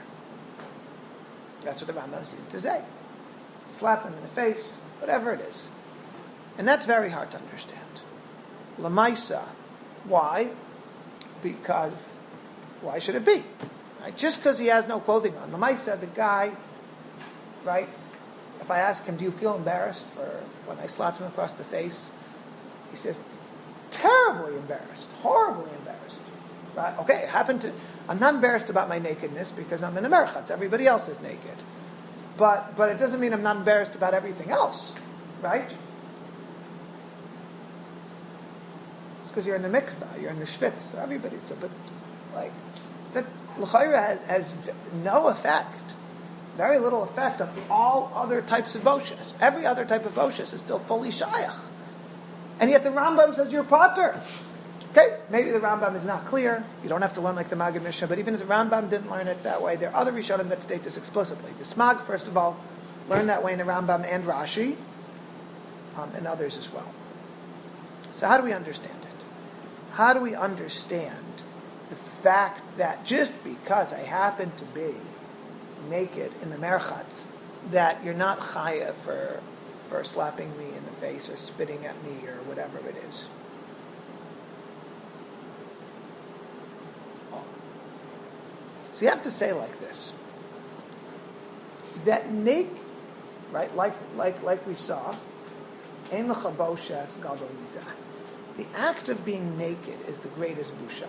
That's what the Rambam seems to say. Slap them in the face, whatever it is. And that's very hard to understand. Lamaisa, why? Because, why should it be? Right? Just because he has no clothing on. Lamaisa, the guy, right? If I ask him, do you feel embarrassed for when I slapped him across the face? He says, terribly embarrassed, horribly embarrassed. Right? Okay, it happened to, I'm not embarrassed about my nakedness because I'm in a merchatz. Everybody else is naked. But but it doesn't mean I'm not embarrassed about everything else. Right? It's because you're in the mikvah, you're in the shvitz, so everybody's, so, but like, that l'chayra has, has no effect, very little effect on all other types of boshas. Every other type of boshas is still fully shayach. And yet the Rambam says you're pater. Okay, maybe the Rambam is not clear. You don't have to learn like the Maggid Mishnah, but even if the Rambam didn't learn it that way, there are other Rishonim that state this explicitly. The Smag, first of all, learned that way in the Rambam and Rashi, um, and others as well. So how do we understand it? How do we understand the fact that just because I happen to be naked in the merchatz that you're not chaya for, for slapping me in the face or spitting at me or whatever it is. So you have to say like this, that naked, right, like, like, like we saw, ein lecha boshes gadol mizeh. The act of being naked is the greatest busha.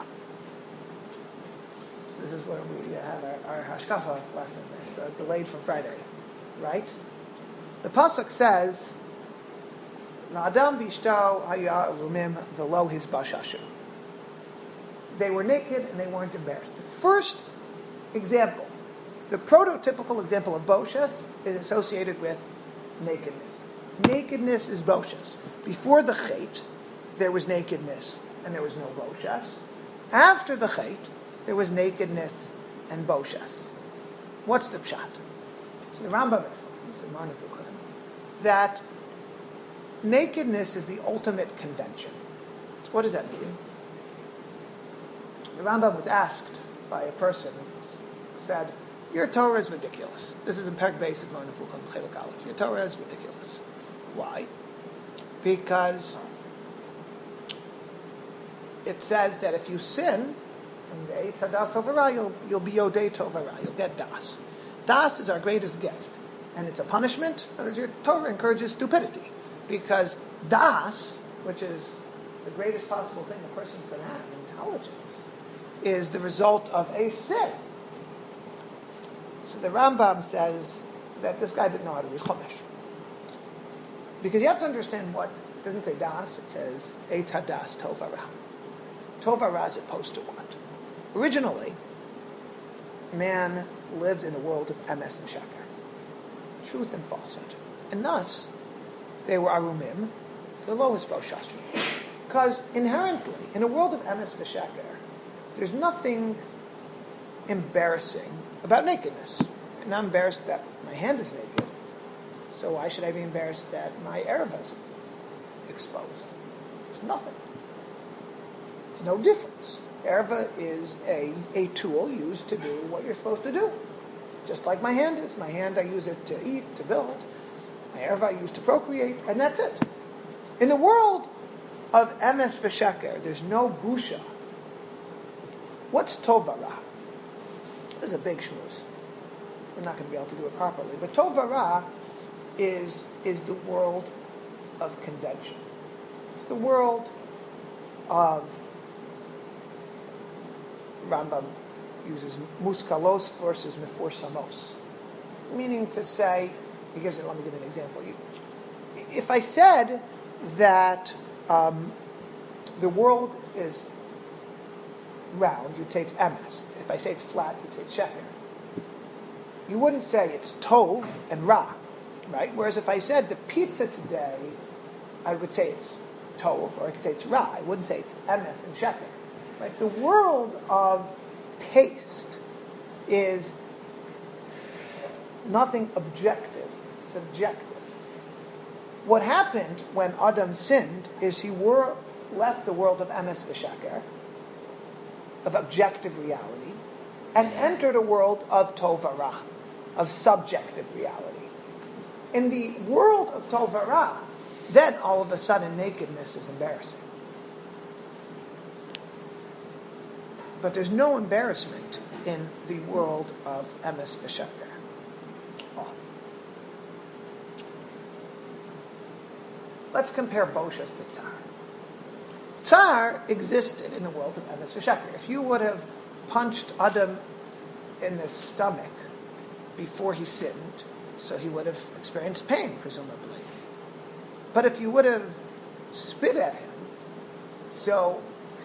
So this is where we have our, our hashkafa lesson. It's uh, delayed from Friday, right? The pasuk says, "Na'adam v'ishto haya rumim v'lo his bashashu." They were naked and they weren't embarrassed. The first example, the prototypical example of boshes is associated with nakedness. Nakedness is boshes. Before the chait, there was nakedness and there was no boshes. After the chait, there was nakedness and boshes. What's the pshat? So the Rambam explains that nakedness is the ultimate convention. So what does that mean? The Rambam was asked by a person who said, "Your Torah is ridiculous." This is in Perek Beis of Moreh Nevuchim Chelek Aleph. Your Torah is ridiculous. Why? Because it says that if you sin from the Eitz Hadas Tovara, you'll, you'll be Yodei Tovara. You'll get Das. Das is our greatest gift. And it's a punishment. In other words, your Torah encourages stupidity. Because Das, which is the greatest possible thing a person can have, intelligence, is the result of a sin. So the Rambam says that this guy didn't know how to read Chumash. Because you have to understand what, it doesn't say Das, it says Eitz Hadas Tovara. Tovara is opposed to what? Originally, man lived in a world of emes and sheker, truth and falsehood. And thus, they were arumim, the lowest boshashim. Because inherently, in a world of emes and sheker, there's nothing embarrassing about nakedness. I'm not embarrassed that my hand is naked, so why should I be embarrassed that my erva is exposed? There's nothing. There's no difference. Erva is a, a tool used to do what you're supposed to do. Just like my hand is. My hand, I use it to eat, to build. My erva I use to procreate, and that's it. In the world of emes v'sheker, there's no busha. What's tovara? This is a big shmuz. We're not going to be able to do it properly. But tovara is, is the world of convention. It's the world of, Rambam uses muskalos versus meforsamos. Meaning to say, he gives it, let me give an example. If I said that um, the world is round, you'd say it's emes. If I say it's flat, you'd say it's sheker. You wouldn't say it's tov and ra, right? Whereas if I said the pizza today, I would say it's tov, or I could say it's ra. I wouldn't say it's emes and sheker. Right? The world of taste is nothing objective, it's subjective. What happened when Adam sinned is he were, left the world of emes v'sheker, of objective reality, and entered a world of tovara, of subjective reality. In the world of tovara, then all of a sudden nakedness is embarrassing. But there's no embarrassment in the world of emes v'sheker. Oh. Let's compare boshes to tsar. Tsar existed in the world of emes v'sheker. If you would have punched Adam in the stomach before he sinned, so he would have experienced pain, presumably. But if you would have spit at him, so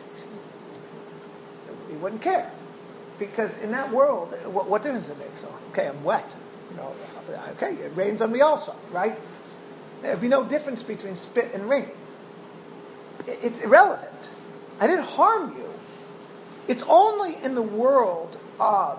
he wouldn't care. Because in that world, what, what difference does it make? So, okay, I'm wet. You know, okay, it rains on me also, right? There'd be no difference between spit and rain. It's irrelevant. I didn't harm you. It's only in the world of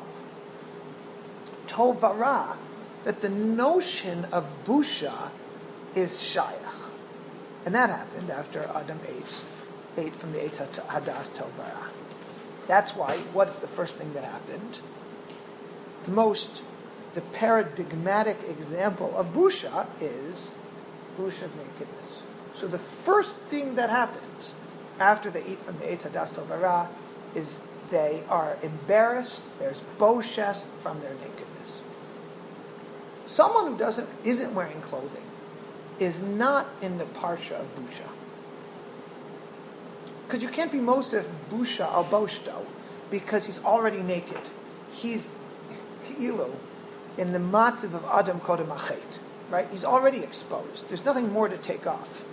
tovara that the notion of busha is shayach. And that happened after Adam ate, ate from the Eitz Hadas Tovara. That's why, what's the first thing that happened? The most the paradigmatic example of busha is busha of nakedness. So the first thing that happens after they eat from the Eitz Hadas Tov Hara is they are embarrassed. There's boshes from their nakedness. Someone who doesn't isn't wearing clothing is not in the parsha of busha. Because you can't be Mosef busha al boshto because he's already naked. He's ilu in the matziv of Adam kodem achet, right? He's already exposed. There's nothing more to take off.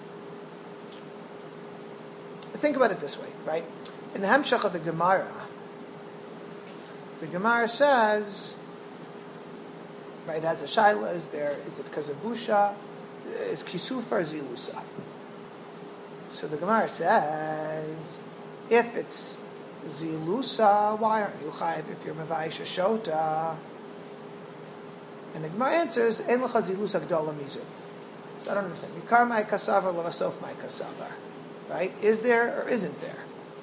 Think about it this way, right? In the Hemshech of the Gemara, the Gemara says, right, as a shaila, is there, is it because of busha? Is kisufa or zilusa? So the Gemara says, if it's zilusa, why aren't you chayiv if you're mevayish shota? And the Gemara answers, en lecha zilusa gdola mizu. So I don't understand. Yikar my kasavar, levasof my kasavar. Right? Is there or isn't there?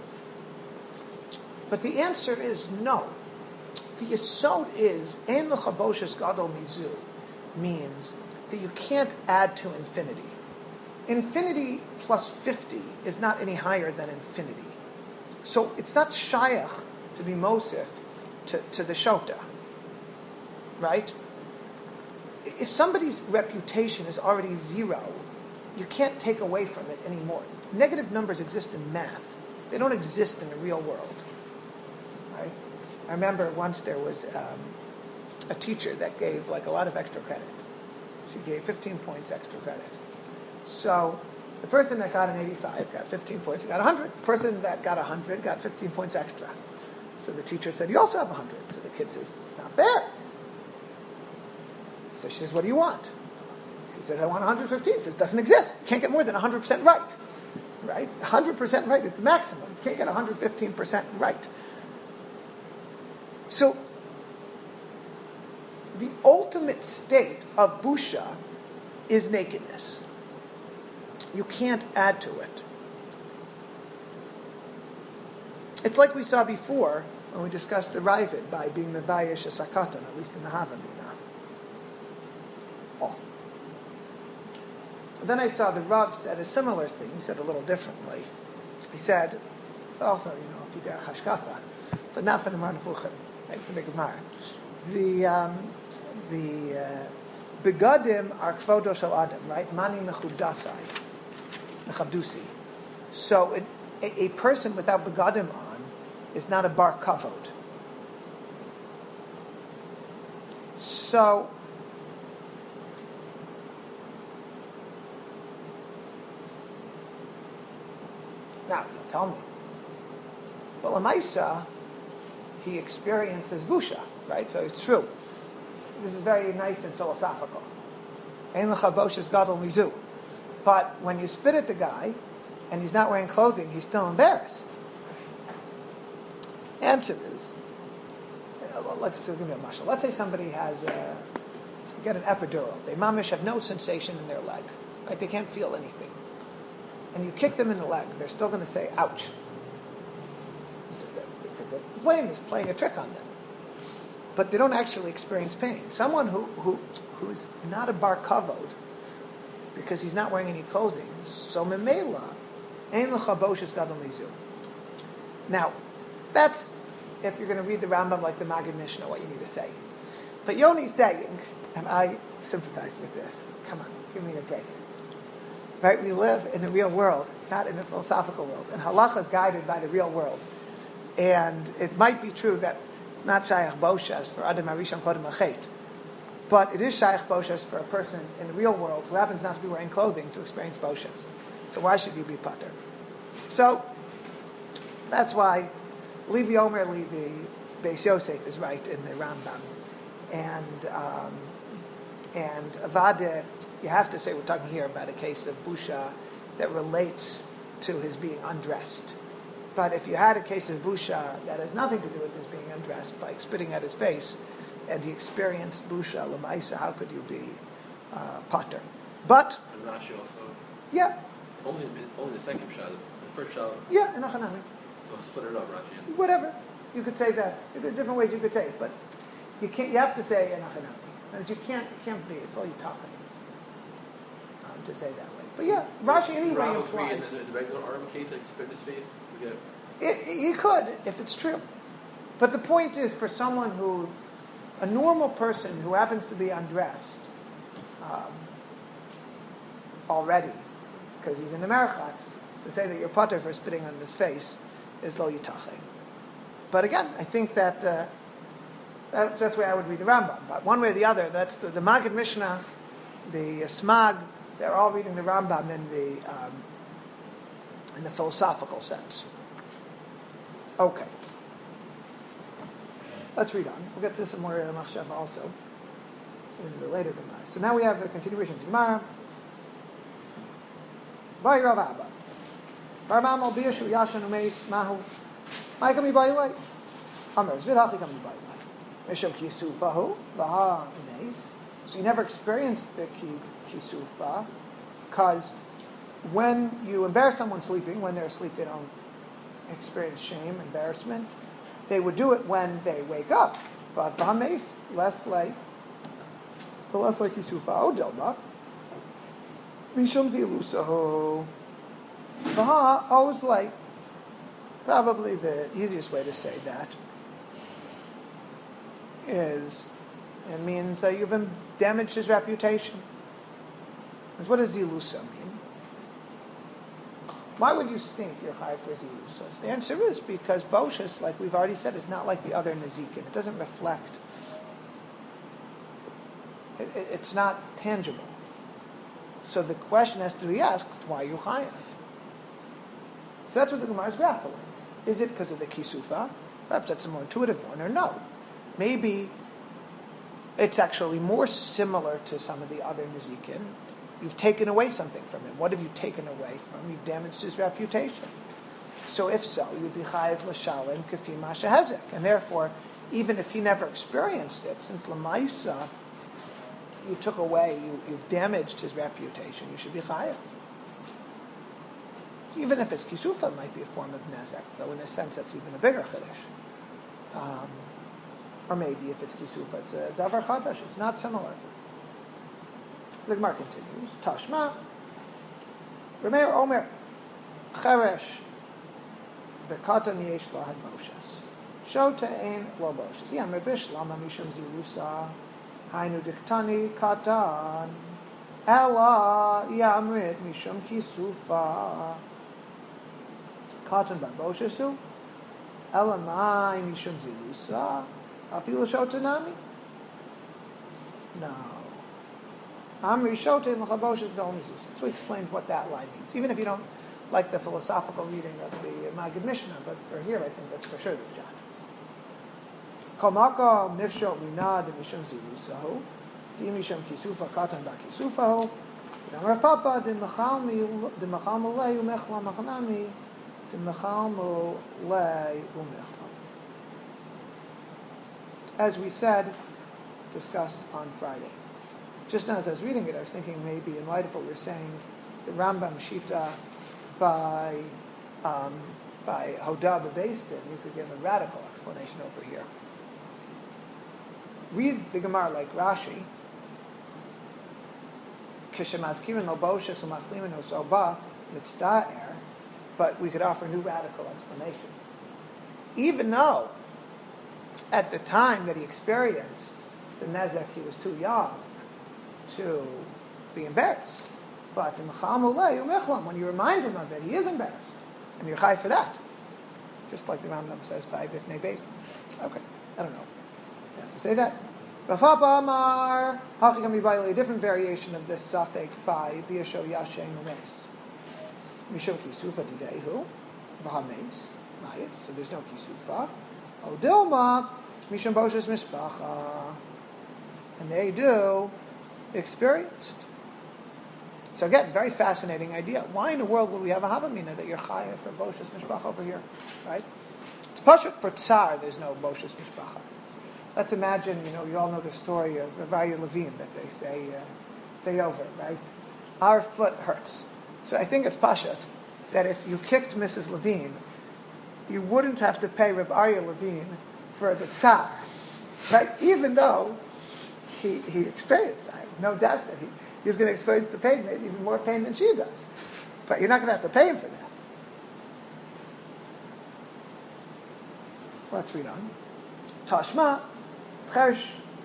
But the answer is no. The yesod is ein lecha boshes gadol mizu means that you can't add to infinity. Infinity plus fifty is not any higher than infinity. So it's not shayach to be mosif to, to the shota. Right? If somebody's reputation is already zero, you can't take away from it anymore. Negative numbers exist in math. They don't exist in the real world. Right? I remember once there was um, a teacher that gave like a lot of extra credit. She gave fifteen points extra credit. So the person that got an eighty-five got fifteen points, got one hundred. The person that got one hundred got fifteen points extra. So the teacher said, you also have one hundred. So the kid says, it's not fair. So she says, what do you want? She says, I want one hundred fifteen. She says, it doesn't exist. You can't get more than one hundred percent right. Right? one hundred percent right is the maximum. You can't get one hundred fifteen percent right. So, the ultimate state of busha is nakedness. You can't add to it. It's like we saw before when we discussed the Ravid by being the Bayesh Sakatan, at least in the Havamina. Oh. Then I saw the Rav said a similar thing. He said a little differently. He said, but also, you know, Pider Hashkafa, but not for the Marnafuchan, right, for the Gemara. The um, the uh, begadim are kvodo shel adam, right? Mani mechudasai, mechabdusi. So it, a, a person without begadim on is not a bar kavod. So now you'll tell me. Well, Lamaisa, he experiences busha, right? So it's true. This is very nice and philosophical. Ein lecha boshes gadol mizu. But when you spit at the guy and he's not wearing clothing, he's still embarrassed. Answer is, well, let's give me a mashal. Let's say somebody has a, get an epidural. They mamish have no sensation in their leg, right? They can't feel anything. And you kick them in the leg, they're still going to say, ouch. Because the brain is playing a trick on them. But they don't actually experience pain. Someone who, who who's not a bar kavod, because he's not wearing any clothing, so memela, ein lecha boshes gadol mizu. Now, that's if you're going to read the Rambam like the Maggid Mishnah, what you need to say. But Yoni's saying, and I sympathize with this, come on, give me a break. Right? We live in the real world, not in the philosophical world. And halacha is guided by the real world. And it might be true that it's not shayach boshes for Adam Harishon Kodem Achet, but it is shayach boshes for a person in the real world who happens not to be wearing clothing to experience boshes. So why should you be pater? So that's why Levi Omer Levi Beis Yosef is right in the Rambam, and um, and Avada, you have to say we're talking here about a case of busha that relates to his being undressed. But if you had a case of busha that has nothing to do with his being undressed, like spitting at his face, and he experienced busha l'maisa, how could you be uh, pater? But And Rashi also. yeah, Only only the second shot. The first shot. yeah, in Achanami. So split it up, Rashi. Whatever. You could say that. There are different ways you could say it. But you can't. You have to say enachanami. And you can't. It can't be. It's all you talking um, to say that way. But yeah, Rashi anyway Rambam implies. agree in the, the regular arm case, like spit his face. We get It, it- you could if it's true. But the point is, for someone who, a normal person who happens to be undressed um, already, because he's in the merchatz, to say that you're potter for spitting on his face is lo yitachei. But again, I think that uh, that's, that's the way I would read the Rambam. But one way or the other, that's the, the Maggid Mishnah, the uh, Smag, they're all reading the Rambam in the um, in the philosophical sense. Okay. Let's read on. We'll get to some more Machshava also in the later Gemara. So now we have a continuation of Gemara. By Rav Abba. Barmam al Birshu Yashan Umeis Mahu. Maikami Bailai. Amr Zvidhachi Kami Bailai. Misham Kisufahu. Baha Umeis. So you never experienced the Kisufa because when you embarrass someone sleeping, when they're asleep, they don't experience shame, embarrassment. They would do it when they wake up. But Bahames, less like, the less like Yisufa, O Dilma. Mishum Zilusaho. Baha, always like, probably the easiest way to say that is, it means that you've damaged his reputation. Because what does Zilusa mean? Why would you think you're high for Zilusas? The answer is because Boshas, like we've already said, is not like the other Nezikin. It doesn't reflect. It, it, it's not tangible. So the question has to be asked, why are you chayav? So that's what the Gemara is grappling. Is it because of the Kisufa? Perhaps that's a more intuitive one, or no. Maybe it's actually more similar to some of the other Nezikin. You've taken away something from him. What have you taken away from him? You've damaged his reputation. So if so, you'd be chayiv l'shalim k'fi ma shehezek. And therefore, even if he never experienced it, since l'maisa, you took away, you, you've damaged his reputation, you should be chayiv. Even if it's kisufa, it might be a form of nezek, though in a sense that's even a bigger chiddush. Um, or maybe if it's kisufa, it's a davar chadash. It's not similar. The Gemara continues. Tashma. Remeir Omer. Cheresh. V'katan yesh lahad Moshes. Shota ein lo Moshes. Yam rebish lama mishum zilusa. Hainu diktani katan. Ela yamrit mishum kisufa. Katan bar Moshesu. Ela mai mishum zilusa. Afilu shota nami. No. Amri Shotin L'Chaboshes B'Olmizus. So we explained what that line means. Even if you don't like the philosophical reading of the Maggid Mishnah, but for here I think that's for sure the Pshat. Komaka Nifsho Minad Mishum Zilusahu. Di Mishum Kisufa Katan Bar Kisufahu. Amar Papa Di Mechal Mulei Umechla Machanami. Di Mechal Mulei Umechla. As we said, discussed on Friday. Just now as I was reading it, I was thinking maybe in light of what we were saying, the Rambam Shita by um, by Hodah B'Beis Din, you could give a radical explanation over here. Read the Gemara like Rashi. Kishemazkirin lo boshes u'machlimin u'soba mitzta'er, but we could offer a new radical explanation. Even though at the time that he experienced the nezek, he was too young to be embarrassed. But when you remind him of it, he is embarrassed. And you're chai for that. Just like the Rambam says by Bifnei Beis. Okay, I don't know. You have to say that. Rafapa Amar, a different variation of this suffix by Biasho Yashem Umes. Mishum Kisufa Didehu, Vahames, Mayis, so there's no Kisufa. Odilma, Mishum Boshes Mishpacha. And they do experienced. So again, very fascinating idea. Why in the world would we have a Havamina that you're Chaya for Boshes Mishpacha over here? Right? It's Pashut for Tsar, there's no Boshes Mishpacha. Let's imagine, you know, you all know the story of Ravayu Levine that they say uh, say over, right? Our foot hurts. So I think it's Pashut that if you kicked Missus Levine, you wouldn't have to pay Reb Arya Levine for the Tsar. right? Even though he, he experienced, I have no doubt that he, he's going to experience the pain, maybe even more pain than she does. But you're not going to have to pay him for that. Let's read on. Tashma, Chersh,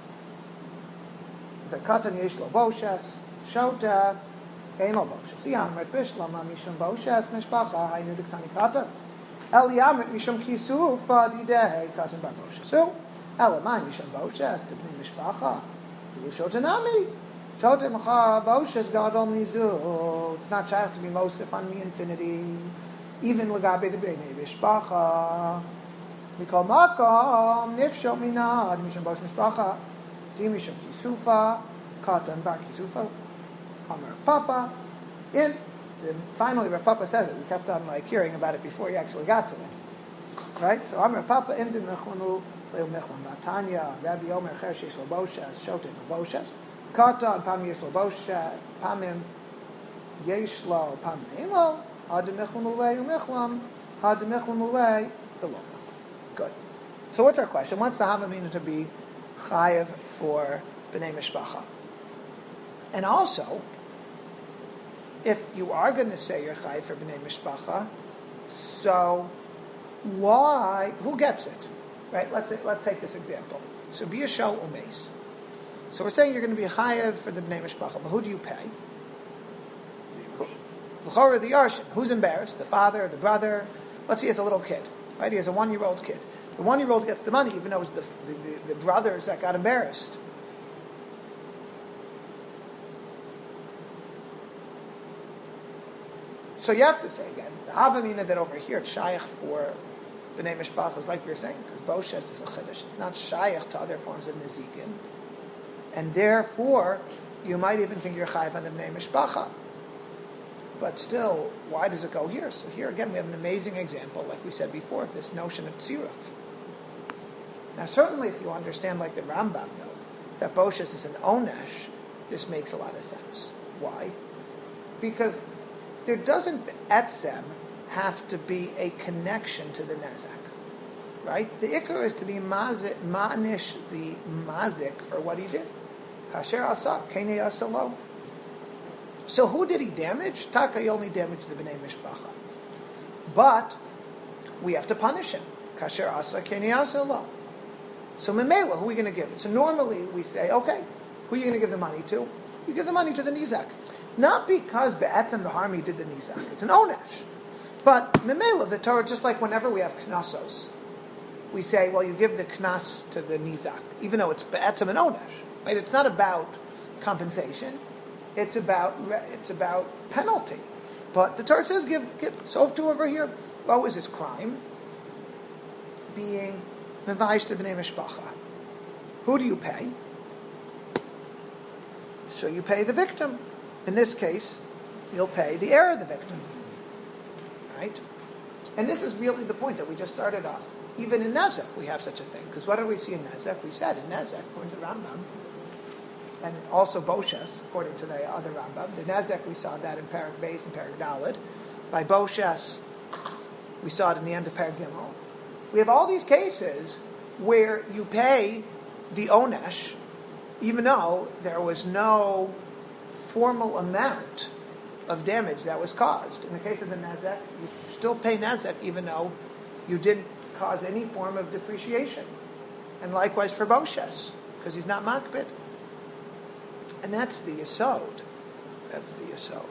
the katan yesh lo boshes, shota, ein lo boshes. Yamret bishlama mishum boshes, mishpacha, haynu diktani katan. El yamret mishum kisuf, dideh, katan bar boshes. So, elamai mishum boshes, dibni mishpacha, you shota nami. Shota macha boshes, gadol mizu. It's not shaykh to be mosif on the infinity. Even legabe the bnei mishpacha. Mikol makom nifsho minad mishum bosh mishpacha di mishum kisufa katan bar kisufa Amar Papa. In the, finally, Rav Papa says it. We kept on like hearing about it before he actually got to it, right? So Amar Papa in the Mechlanu le'umechlam Batanya Rabbi Omer Chersh yesh lo boshes shotin lo boshes katan pam yesh lo boshes pamim yesh lo pam elo had mechlanu le'umechlam had mechlanu le the lo. Good. So what's our question? What's the Havamina to be chayev for b'nei mishpacha? And also, if you are going to say you're chayev for b'nei mishpacha, so why? Who gets it? Right? Let's say, let's take this example. So be a shal umeis. So we're saying you're going to be chayev for the b'nei mishpacha, but who do you pay? L'chorah the yarshin. Who's embarrassed? The father, the brother. Let's say he has a little kid. Right? He has a one-year-old kid. The one-year-old gets the money, even though it's the, the, the, the brothers that got embarrassed. So you have to say again, the Havamina that over here, it's shaykh for b'nei mishpacha, is like we were saying, because boshes is a chiddush. It's not shaykh to other forms of nezikin. And therefore, you might even think you're chayiv on the b'nei mishpacha. But still, why does it go here? So here again, we have an amazing example, like we said before, of this notion of tziruf. Now, certainly, if you understand, like the Rambam, though, that boshes is an onesh, this makes a lot of sense. Why? Because there doesn't etzem have to be a connection to the nezek, right? The ikar is to be mazik, ma'anish the mazik for what he did. Kasher asa, kene asalo. So who did he damage? Taka, he only damaged the b'nei mishpacha. But we have to punish him. Kasher asa keni asa lo. So memela, who are we going to give it? So normally we say, okay, who are you going to give the money to? You give the money to the nizak. Not because be'etzem the harm he did the nizak. It's an onesh. But memela, the Torah, just like whenever we have knasos, we say, well, you give the knas to the nizak, even though it's be'etzem and onesh. Right? It's not about compensation. It's about it's about penalty, but the Torah says give give sov to over here. What was his crime? Being mevayish to b'nei mishpacha. Who do you pay? So you pay the victim. In this case, you'll pay the heir of the victim, right? And this is really the point that we just started off. Even in Nezek, we have such a thing. Because what do we see in Nezek? We said in Nezek, according to Rambam, and also Boshes, according to the other Rambam. The Nezek, we saw that in Parak Beis and Parak Daled. By Boshes, we saw it in the end of Parak Gimel. We have all these cases where you pay the Onesh, even though there was no formal amount of damage that was caused. In the case of the Nezek, you still pay Nezek, even though you didn't cause any form of depreciation. And likewise for Boshes, because he's not makbid. And that's the yesod. That's the yesod.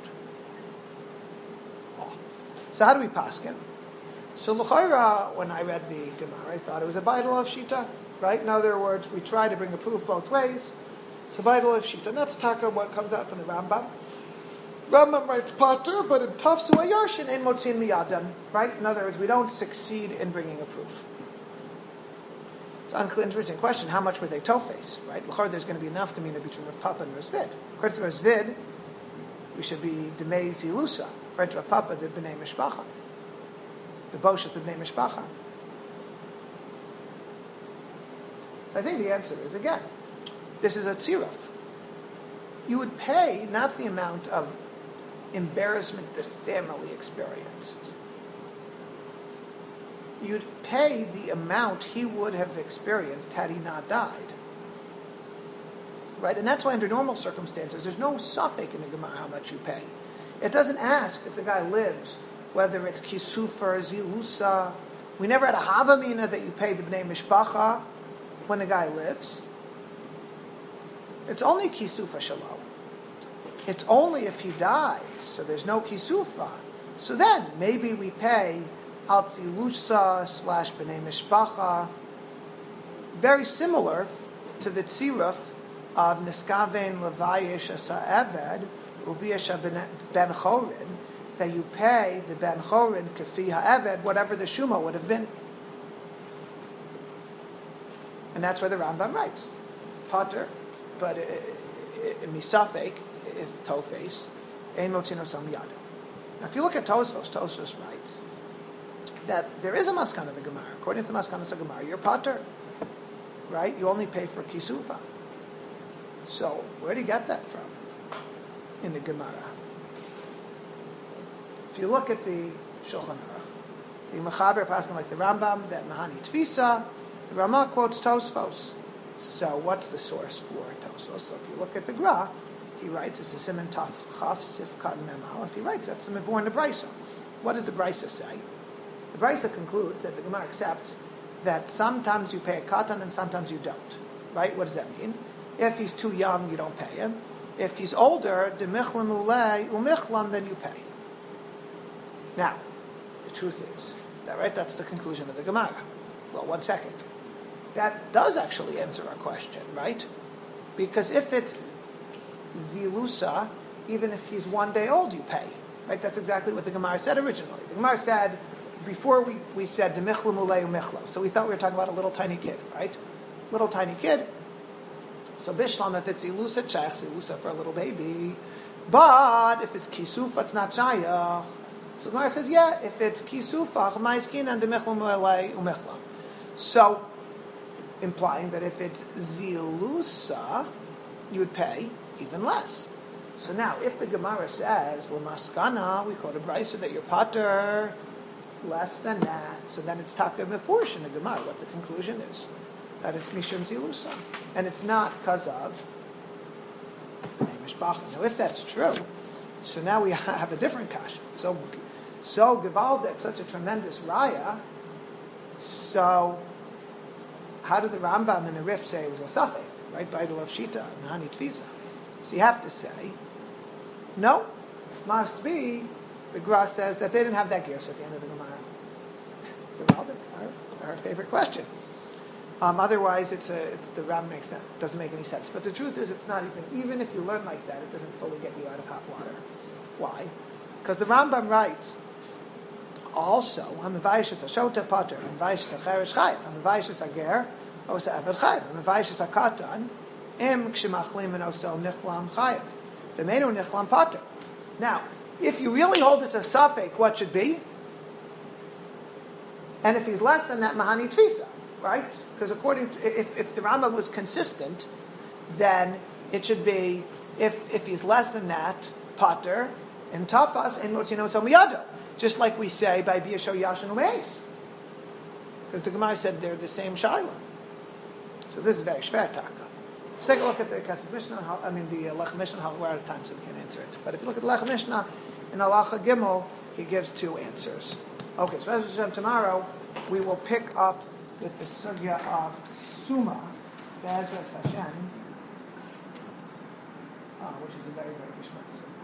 Oh. So how do we paskin? So l'chayra, when I read the Gemara, I thought it was a baitel of shita, right? In other words, we try to bring a proof both ways. It's a baitel of shita. And that's taka what comes out from the Rambam. Rambam writes pater, but in tafsu ayarshin ein motzin miyadam, right? In other words, we don't succeed in bringing a proof. It's an interesting question. How much were they tofes, right? L'chor, there's going to be enough community between Rav Papa and Rav Zvid. According to Rav Zvid, we should be demei zilusa. According to Rav Papa, the b'nei mishpacha, the boshes of b'nei mishpacha. So I think the answer is again, this is a tziruf. You would pay not the amount of embarrassment the family experienced. you'd pay the amount he would have experienced had he not died. Right? And that's why under normal circumstances, there's no suffix in the Gemara how much you pay. It doesn't ask if the guy lives, whether it's kisufa or zilusa. We never had a havamina that you pay the bnei mishpacha when the guy lives. It's only kisufa shalom. It's only if he dies, so there's no kisufa. So then, maybe we pay al zilusa slash bnei mishpacha, very similar to the tziruf of niskaven levayish asa eved uviyash ben chorin, that you pay the ben chorin kafi ha'eved, whatever the shuma would have been. And that's where the Rambam writes. Potter, but misafek, if tofes, ein motzino sam yad. Now if you look at Tosfos, Tosfos writes that there is a maskan of the Gemara. According to the maskan of the Gemara, you're potter, right? You only pay for kisufa. So where do you get that from in the Gemara? If you look at the Shulchan Aruch, the Mechaber passing like the Rambam, that Mahani Tfisa, the Ramah quotes Tosfos. So what's the source for Tosfos? So if you look at the Gra, he writes, it's a Siman Taf Chaf Sif Kat Mem Aleph. He writes, that's the Mevor in the Brisa. What does the Brisa say? The Brisa concludes that the Gemara accepts that sometimes you pay a katan and sometimes you don't. Right? What does that mean? If he's too young, you don't pay him. If he's older, demichlam ulei umichlam, then you pay. Now, the truth is, that right? That's the conclusion of the Gemara. Well, one second. That does actually answer our question, right? Because if it's zilusa, even if he's one day old, you pay. Right? That's exactly what the Gemara said originally. The Gemara said, before we, we said demichlam ulei umichlam, so we thought we were talking about a little tiny kid, right? Little tiny kid. So bishlam, if it's ilusa chechs, ilusa for a little baby. But if it's kisufa, it's not shayach. So Gemara says, yeah, if it's kisufa, ch'maiskin and demichlam ulei umichlam. So, implying that if it's zilusa, you would pay even less. So now, if the Gemara says lamaskana, we quote a brisa that you're pater less than that. So then it's taka meforsh in the Gemara what the conclusion is. That it's mishum zilusa, and it's not because of mishpacha. Now, if that's true, so now we have a different kasha. So, so Givaldik, such a tremendous raya. So, how did the Rambam and the Rif say it was a safek, right? By the Lav Shita, Nahani Tfisa. So you have to say, no, must be. The Gra says that they didn't have that gear. So at the end of the Gemara, Givaldik, our, our favorite question. Um, otherwise, it's a, it's the Ram makes sense. Doesn't make any sense. But the truth is, it's not even. Even if you learn like that, it doesn't fully get you out of hot water. Why? Because the Rambam writes. Also, Hamavayishis Ashota Pater, Hamavayishis Acherish Chayv, Hamavayishis Ager, Osa Eved Chayv, Hamavayishis Akatan, Im Kshimachlim and Oso Nichlam Chayv, V'meinu Nichlam Pater. Now, if you really hold it to Safek, what should be? And if he's less than that, Mahani Tfisa, right? Because according to, if, if the Rambam was consistent, then it should be, if, if he's less than that, Pater, in Tafas, in Motzino Somiyado. Just like we say by Biyasho Yashin Umeis. Because the Gemara said they're the same Shaila. So this is very shver taka. Let's take a look at the Kesef Mishnah, I mean the uh, Lech Mishnah, we're out of time so we can't answer it. But if you look at the Lech Mishnah, in Halacha Gimel, he gives two answers. Okay, so as Hashem, tomorrow we will pick up with the sugya of Suma, Be'ezras Hashem, uh, which is a very, very good